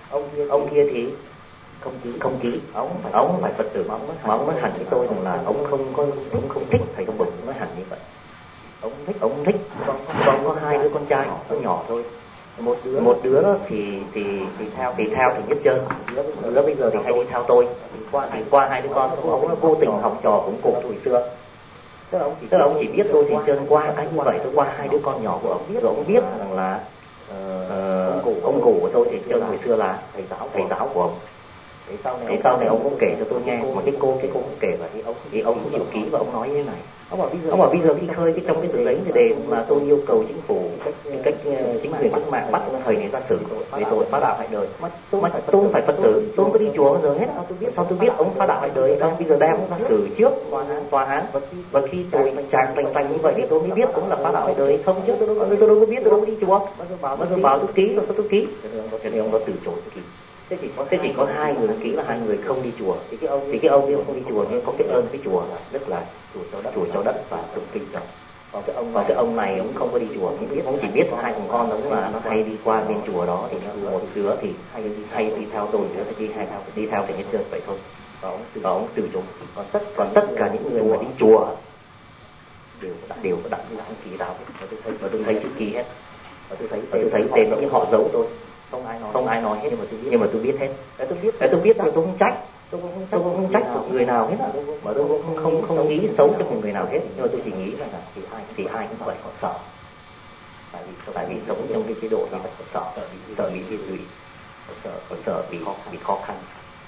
A: ông kia ông kia thì không ký không ký ông phải ông phải Phật tử mà ông nói, mà ông nói hẳn với tôi rằng là ông không có ông không thích thầy Thông Bửu, nói hẳn như vậy. Ông thích ông thích ông, ông có hai đứa con trai nó nhỏ thôi, một đứa một đứa đó thì thì thì theo thì theo thì Nhất Trơn, đứa bây giờ thì hay đi theo tôi. Thì qua thì qua hai đứa con ông nó vô tình học trò cũng cùng hồi xưa. Tức là ông chỉ, tức là ông chỉ biết tôi thì Trơn qua cái như vậy, tôi qua hai đứa con nhỏ của ông, rồi ông biết rằng là uh, ông cụ của tôi thì Trơn hồi xưa là thầy giáo thầy giáo của ông. Thì sau này, thì sau này ông cũng kể cho tôi nghe, mà cái cô cái cô cũng kể và thì ông thì ông cũng chịu ký và ông nói như thế này. Ông bảo bây giờ, ông bảo bây giờ khi khơi cái trong cái tờ giấy này đề mà tôi yêu cầu chính phủ cách cách uh, chính quyền cách mạng bắt thầy này ra xử về tội phá đạo hại đời. Mà tôi không phải Phật tử, tôi không có đi chùa bao giờ hết. Sao tôi biết ông phá đạo hại đời không? Bây giờ đem ông ra xử trước tòa án và khi tôi chàng thành thành như vậy thì tôi mới biết cũng là phá đạo hại đời không chứ tôi đâu tôi đâu có biết, tôi đâu có đi chùa. Bao giờ bảo tôi ký rồi sao tôi ký? Cho nên ông có từ chối ký. Thế chỉ có thế chỉ có hai người ký là hai người không đi chùa. Thì cái ông thì cái ông kia không đi chùa nhưng có cái ơn với chùa là rất là chùa cho đất, chùa cho đất và tụng kinh cho. Còn cái ông còn cái ông này ông không có đi chùa, ông biết ông chỉ biết hai thằng con ông là nó hay đi qua bên chùa đó, thì một đứa thì hay đi hay đi theo tôi, đứa thì đi hay theo đi theo thì Nhất Trơn vậy thôi. Và ông từ ông từ chối. Còn tất còn tất cả những người mà đi chùa đều có đều có đặt cái chữ ký đạo hết. Và tôi thấy và tôi thấy chữ ký hết. Và tôi thấy và tôi thấy tên nó như họ giấu tôi. Không ai nói không ai nói hết, nhưng mà tôi biết nhưng mà tôi biết hết. Để tôi biết để tôi biết rồi tôi không trách. Tôi cũng không, tôi cũng không trách một người nào hết, mà tôi cũng không không không nghĩ xấu cho một người nào hết, nhưng mà tôi chỉ nghĩ rằng là thì ai thì ai cũng vậy, họ sợ, tại vì tại vì sống trong cái chế độ như vậy họ sợ sợ bị liên lụy, họ sợ họ sợ bị bị khó khăn.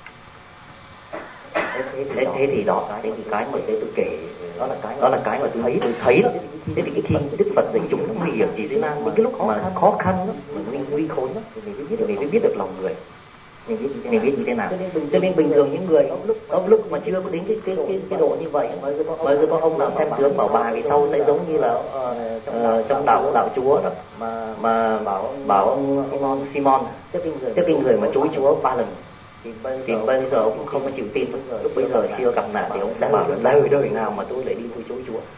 A: Thế thế thì đó thế thì cái mà thế tôi kể đó là cái đó là cái mà tôi thấy tôi thấy đó. Thế thì cái khi Đức Phật dạy chúng nó nguy hiểm chỉ dưới nan, những cái lúc mà khó khăn đó, mình nguy khốn đó, thì mình mới biết được mình mới biết được lòng người. Mình biết mình biết như thế nào. Cho nên bình thường những người ông lúc ông lúc mà chưa có đến cái cái cái, cái độ như vậy, mới giờ có ông nào xem tướng bảo bà vì sau sẽ giống như là uh, trong đạo đạo Chúa đó, mà mà bảo bảo ông Simon Simon trước cái người mà chối Chúa ba lần. Thì bây, thì bây giờ ông cũng không có chịu tin. Lúc bây giờ chưa gặp nạn thì ông sẽ bảo là đời đời nào mà tôi lại đi tôi chối Chúa,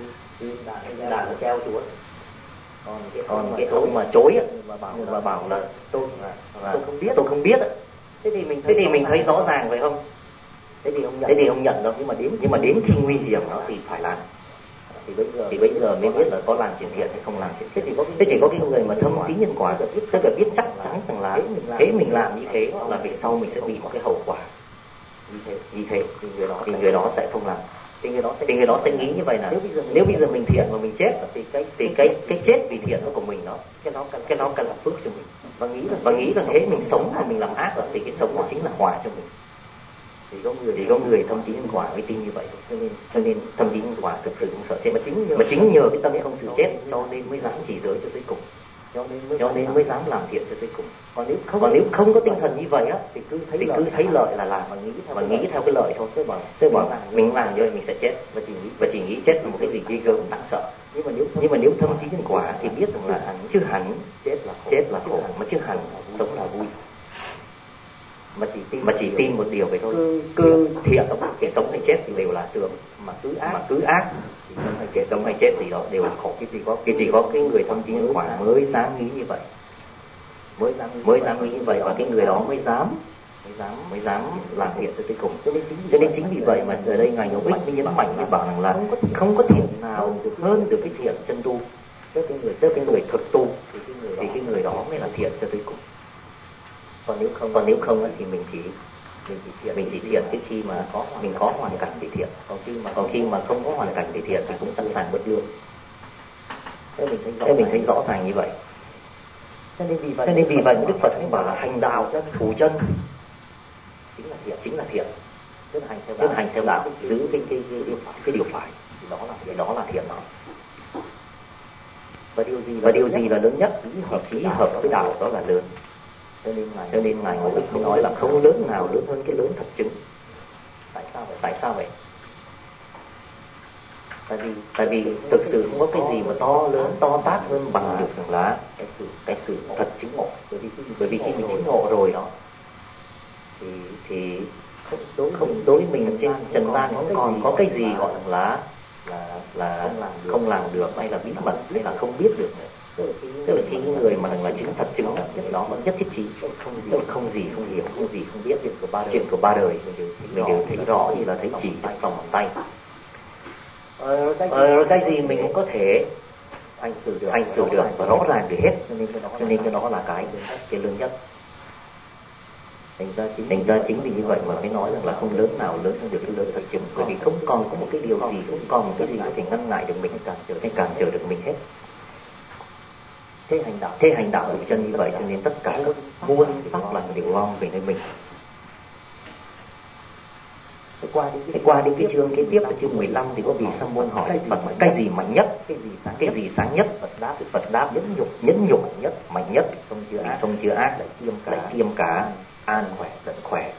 A: đà là treo Chúa. Còn cái còn cái ông mà chối á, mà bảo mà bảo là tôi là tôi không biết tôi không biết á. Thế thì mình thế thì mình thấy rõ ràng phải không? Thế thì ông nhận, thế thì ông nhận đâu, nhưng mà đến nhưng mà đến khi nguy hiểm đó thì phải làm. Thì bây giờ thì bây giờ mới biết là có làm chuyện thiện hay không làm chuyện thiện. Thế chỉ có thế chỉ có cái người mà thâm tín nhân quả, tức là biết chắc chắn rằng là thế mình làm như thế là về sau mình sẽ bị một cái hậu quả như thế như thế thì người đó thì người đó sẽ không làm. Thì người đó thì người đó sẽ nghĩ như vậy là nếu bây giờ nếu bây giờ mình thiện mà mình chết thì cái thì cái cái chết vì thiện của mình đó cái nó cái nó cần là phước cho mình, và nghĩ rằng và nghĩ rằng thế mình sống mà mình làm ác rồi thì cái sống đó chính là họa cho mình. Thì có người thì có người thâm tín nhân quả mới tin như vậy, cho nên cho nên thâm tín nhân quả thực sự không sợ chết, mà chính mà chính nhờ cái tâm không sự chết cho nên mới dám chỉ giới cho tới cùng, cho nên mới, cho nên mới dám làm thiện cho tới cùng. Còn nếu không còn nếu không có tinh thần như vậy á thì cứ thấy thì lợi, cứ thấy lợi là làm, mà nghĩ theo mà nghĩ theo cái lợi thôi. Tôi bảo tôi bảo mình làm như vậy mình sẽ chết, và chỉ nghĩ và chỉ nghĩ chết là một cái gì ghê gớm đáng sợ. Nhưng mà nếu nhưng mà nếu thâm tín nhân quả thì biết rằng là hẳn chứ hẳn chết là khổ, chết là khổ, mà chứ hẳn sống là vui. Mà chỉ tin mà chỉ tin một điều vậy thôi, cứ, cứ thiện cái sống hay chết thì đều là sướng, mà cứ ác mà cứ ác thì cái sống hay chết thì đó đều là khổ. Cái chỉ có cái chỉ có cái người thâm tín nhân quả mới dám nghĩ như vậy, mới dám mới dám nghĩ như vậy, và cái người đó mới dám mới dám mới dám làm thiện cho tới cùng. Cho nên cho nên chính vì vậy mà ở đây ngài Ngẫu Ích mới nhấn mạnh để bảo rằng là không có thiện nào được hơn được cái thiện chân tu. Tức cái người tức cái người thực tu thì cái người thì cái người đó mới là thiện cho tới cùng. Còn nếu không còn nếu không thì mình chỉ mình chỉ thiện mình chỉ thiện cái khi mà có mình có hoàn cảnh để thiện, còn khi mà còn khi mà không có hoàn cảnh để thiện thì cũng sẵn sàng bất lương. Thế mình thấy rõ, thế mình thấy rõ ràng như vậy. Cho nên vì vậy cho nên vì vậy Đức Phật cũng bảo là hành đạo thủ chân chính là thiện chính là thiện. Tức hành theo đạo, hành theo đạo giữ cái cái cái, cái, cái điều phải thì đó là thì đó là thiện đó. Và điều gì và điều gì là lớn nhất? Hợp chí hợp với đạo đó là lớn. Cho nên ngài cho nên ngài Ngẫu Ích mới nói là không lớn nào lớn hơn cái lớn thật chứng. Tại sao vậy? Tại sao vậy? Tại vì tại vì thực sự không có cái gì mà to lớn to tát hơn bằng được rằng là cái sự cái sự thật chứng ngộ. Bởi vì bởi vì khi mình chứng ngộ rồi đó thì thì không đối không đối với mình trên trần gian không còn có cái gì gọi là là là không làm được hay là bí mật hay là không biết được nữa. Tức là khi người mà là chứng thật chứng đó vẫn nhất thiết trí, không gì không gì không hiểu, không gì không biết chuyện của ba đời, chuyện của ba đời mình đều thấy rõ như là thấy chỉ trong lòng bàn tay. Ờ, ờ, cái gì mình cũng có thể hành xử được, hành xử được và rõ ràng được hết, cho nên cái đó, cho nên cái đó là cái cái lớn nhất. Thành ra chính, thành ra chính vì như vậy mà mới nói rằng là không lớn nào lớn hơn được cái lớn thật chứng, bởi vì không còn có một cái điều gì, không còn một cái gì có thể ngăn lại được mình, cản trở hay cản trở được mình hết. Thế hành đạo, thế hành đạo đủ chân như vậy, cho nên tất cả các muôn pháp lành đều gom về nơi mình. Thế qua đến cái, qua đến cái chương kế tiếp là chương mười lăm thì có vị Sa môn hỏi Đức Phật cái gì mạnh nhất, cái gì sáng, cái gì sáng nhất. Phật đáp, Phật đáp nhẫn nhục, nhẫn nhục mạnh nhất, mạnh nhất, không chứa ác, không chứa ác, lại kiêm cả, lại kiêm cả an khỏe, tận khỏe.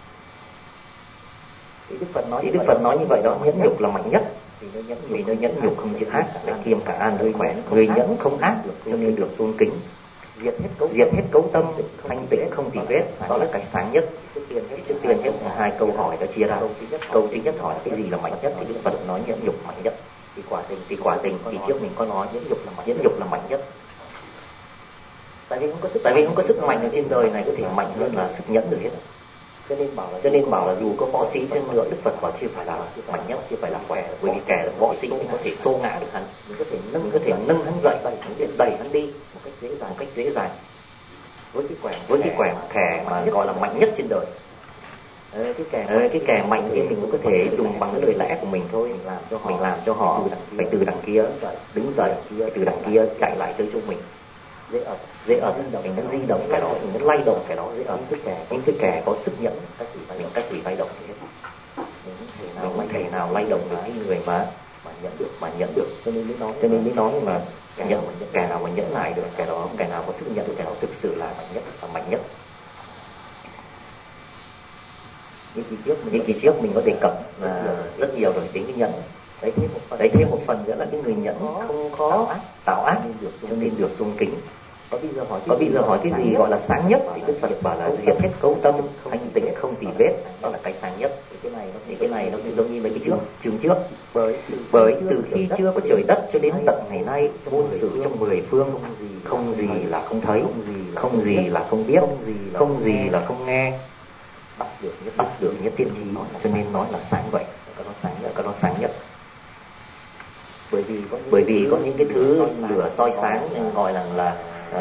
A: Thì Đức Phật nói, thì Đức Phật nói như vậy đó, nhẫn nhục là mạnh nhất. Vì nó nhẫn, vì nó nhẫn nhục không chứa ác, lại kiêm cả an hơi khỏe. Người nhẫn không ác được, cho nên được tôn kính. Diệt hết cấu, diệt hết cấu tâm, thanh tịnh không tì vết, đó là cái sáng nhất. Trước tiên hết, trước tiên hết hai câu hỏi đã chia ra. Câu thứ nhất, câu thứ nhất hỏi cái gì là mạnh nhất, thì Đức Phật nói nhẫn nhục mạnh nhất. Thì quả tình, thì quả tình thì trước mình có nói nhẫn nhục là mạnh, nhẫn nhục là mạnh nhất. Tại vì không có sức, tại vì không có sức mạnh ở trên đời này có thể mạnh hơn là sức nhẫn được hết. Cho nên bảo là, cho nên bảo là dù có võ sĩ trên nữa, Đức Phật bảo chưa phải là mạnh nhất, chưa phải là khỏe, bởi vì kẻ là võ sĩ thì có thể xô ngã được hắn, mình có thể nâng, mình có thể nâng hắn dậy, đẩy, đẩy hắn đi một cách dễ dàng, một cách dễ dàng. Với cái quẻ, với cái quẻ kẻ mà gọi là mạnh nhất trên đời. Ờ, cái kẻ, ờ, cái kẻ mạnh thì mình cũng có thể dùng bằng cái lời lẽ của mình thôi, mình làm cho họ, mình làm cho họ phải từ đằng kia đứng dậy, từ đằng kia chạy lại tới chỗ mình. Dễ ở, dễ ở mình nó di động cái đó, mình nó lay động cái đó dễ ở. Những cái kẻ, những cái kẻ có sức nhẫn, cách gì mình cách gì lay động thì hết. Mình không thể nào lay động được cái người mà mà nhẫn được, mà nhẫn được. Cho nên mới nói, cho nên mới nói mà nhẫn, kẻ nào mà nhẫn lại được, kẻ đó, kẻ nào có sức nhẫn được, kẻ đó thực sự là mạnh nhất, là mạnh nhất. Những kỳ trước, những kỳ trước mình có đề cập là rất nhiều rồi đến cái nhẫn. Đấy thêm một phần, đấy thêm một phần nữa là cái người nhẫn không có tạo ác, cho nên được tôn kính. Có bây giờ hỏi, có bây giờ hỏi cái gì gọi là sáng nhất, thì Đức Phật bảo là diệt hết cấu tâm, thanh tịnh không tì vết, đó là cái sáng nhất. Thì cái này nó, thì cái này nó cũng giống như mấy cái trước, chương trước. Bởi bởi từ khi chưa có trời đất cho đến tận ngày nay, muôn sự trong mười phương, không gì là không thấy, không gì là không biết, không gì là không nghe, bắt được nhất, bắt được nhất tiên trí, cho nên nói là sáng vậy. Cái đó sáng nhất, cái đó sáng nhất. Bởi vì có, bởi vì có những cái thứ lửa soi sáng nên gọi là là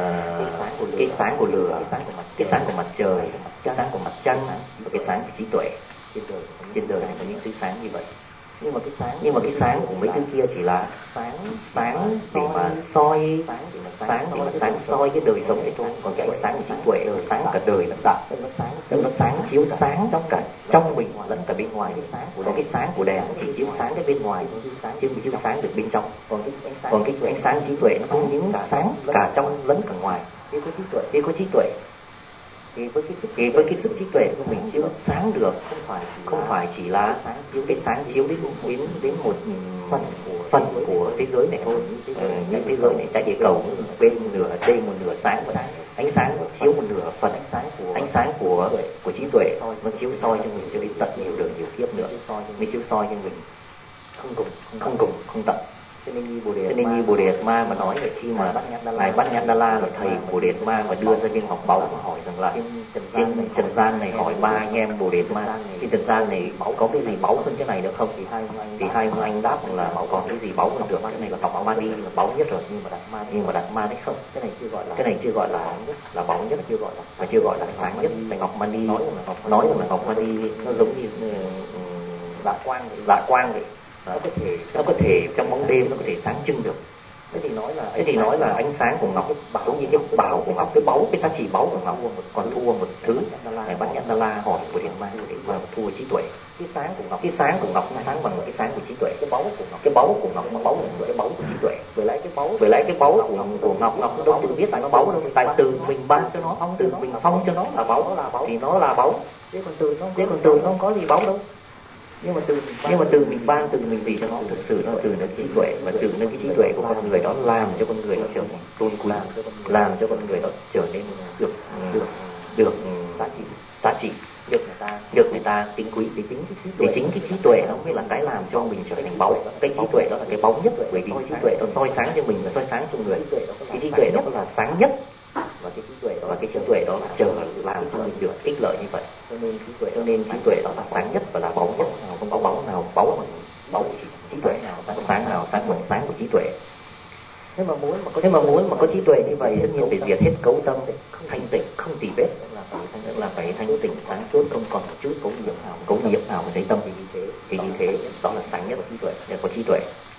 A: uh, cái sáng của lửa, cái sáng của mặt, cái sáng của mặt trời, cái sáng của mặt trăng và cái sáng của trí tuệ. Trên đời, trên đời này có những thứ sáng như vậy. Nhưng mà cái sáng, nhưng mà cái sáng của mấy thứ kia chỉ là sáng, sáng để mà soi, sáng để mà sáng soi cái đời sống này thôi. Còn cái ánh sáng của trí tuệ là sáng cả đời lẫn đạo, tức nó sáng chiếu sáng trong cả trong mình lẫn cả bên ngoài. Còn cái sáng của đèn chỉ chiếu sáng cái bên ngoài, chứ chiếu sáng được bên trong. Còn cái còn cái ánh sáng trí tuệ nó không những sáng cả trong lẫn cả ngoài. Khi có trí tuệ, khi có trí tuệ thì với cái thì với cái sức trí tuệ của mình chiếu sáng được, không phải không phải chỉ là chiếu cái sáng chiếu đến đến đến một phần của phần của thế giới này thôi. Ờ, cái thế giới này, trái địa cầu bên nửa đây một nửa sáng, và ánh sáng chiếu một nửa phần ánh sáng của ánh sáng của của trí tuệ nó chiếu soi cho mình cho đến tận nhiều đời nhiều kiếp nữa, mới chiếu soi cho mình không cùng không cùng không tận. Cho nên như Bồ Đề, cho nên như Bồ Đề Ma mà nói là khi mà ngài Bát Nhã Đa La là thầy Bồ Đề Ma mà đưa ra viên ngọc báu và hỏi rằng là trên trần gian này, hỏi ba anh em Bồ Đề Ma trên trần gian này báu có cái gì báu hơn cái này được không? Thì hai thì hai ông anh đáp là báu còn cái gì báu hơn được, cái này là ngọc mani là báu nhất rồi, nhưng mà đạt ma nhưng mà đạt ma đấy không, cái này chưa gọi là cái này chưa gọi là là báu nhất, chưa gọi là và chưa gọi là sáng nhất. Tại ngọc mani nói là ngọc nói là ngọc mani nó giống như dạ quang dạ quang vậy. Nó có thể nó có thể trong bóng đêm nó có thể sáng trưng được. Thế thì nói là thế thì nói là ánh sáng của ngọc bảo như cái bảo của ngọc, cái báu, cái giá trị báu của ngọc còn thua một thứ. Ngài Bát Nhã Đa La hỏi của Điện Ma để mà thua trí tuệ. Cái sáng của ngọc, cái sáng của ngọc nó sáng bằng cái sáng của trí tuệ. Cái báu của ngọc, cái báu của ngọc nó báu bằng cái báu của trí tuệ. Với lại cái báu, với lại cái báu của của ngọc ngọc nó đâu tự biết tại nó báu đâu, tại từ mình ban cho nó, phong từ mình phong cho nó là báu, thì nó là báu. Thế còn từ nó, thế còn từ nó không có gì báu đâu. Nhưng mà từ nhưng mà từ mình ban từ mình gì cho nó thực sự nó từ nó trí tuệ, và từ nó cái trí tuệ của con người đó làm cho con người đó trở nên tôn quý, làm cho con người đó trở nên được được được giá trị giá trị được người ta được người ta tính quý. Thì tính thì chính cái trí tuệ nó mới là cái làm cho mình trở thành báu. Cái trí tuệ đó là cái báu nhất, bởi vì trí tuệ nó soi sáng cho mình và soi sáng cho người. Cái trí tuệ đó là sáng nhất, và cái trí tuệ đó là cái trí tuệ đó là chờ làm cho mình được ích lợi như vậy. Cho nên trí tuệ cho nên trí tuệ đó là sáng nhất và là báu nhất, nào không có báu nào báu báu trí tuệ nào sáng sáng nào sáng của sáng của trí tuệ. Nếu mà muốn mà có nếu mà muốn mà có trí tuệ như vậy, tất nhiên phải diệt hết cấu tâm, thanh tịnh không tì vết, là phải thanh là phải thanh tịnh sáng suốt, không còn một chút cấu nhiễm nào cấu nhiễm nào mà thấy tâm thì như thế thì như thế đó là sáng nhất của trí tuệ, để có trí tuệ.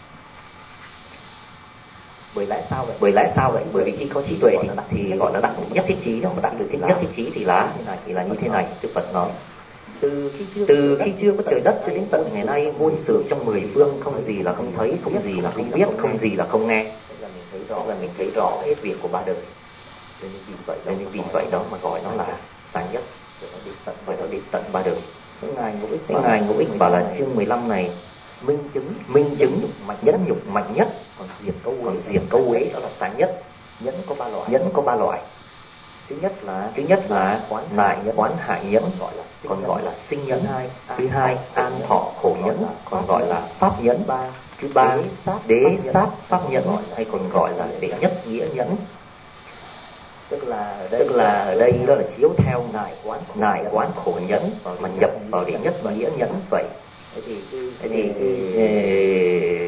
A: Bởi lẽ sao vậy? Bởi lẽ sao vậy? Bởi vì khi có trí tuệ thì thì gọi là đắc nhất thiết trí, mà đắc được nhất thiết trí thì là thì là như thế này. Đức Phật nói từ khi chưa, từ khi chưa có trời đất cho đến tận ngày nay, muôn sự trong mười phương, không gì là không thấy, không gì là không biết, không gì là không nghe. Là mình thấy rõ, là mình thấy rõ hết việc của ba đời. Nên vì vậy, nên vì vậy đó mà gọi nó là sáng nhất, gọi nó đến tận ba đời. Cái ngài ngũ ích, cái ngài ngũ ích bảo là chương mười lăm này minh chứng, minh chứng mạnh nhất, nhục mạnh nhất, còn diệt câu còn diệt câu ấy đó là sáng nhất. Nhẫn có ba loại, nhẫn có ba loại. Thứ nhất là thứ nhất là quán nại quán hại nhẫn, gọi là còn gọi là sinh nhẫn. Hai thứ hai an thọ khổ nhẫn, còn gọi là pháp nhẫn. Ba thứ ba đế sát pháp nhẫn, hay còn gọi là đệ nhất nghĩa nhẫn. Tức là ở đây, tức là ở đây đó là chiếu theo nại quán nại quán khổ nhẫn mà nhập vào đệ nhất nghĩa nhẫn vậy. Thế thì thế thì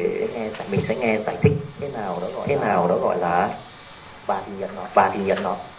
A: mình sẽ nghe giải thích thế nào đó gọi thế nào đó gọi là ba thì nhận nó ba thì nhận nó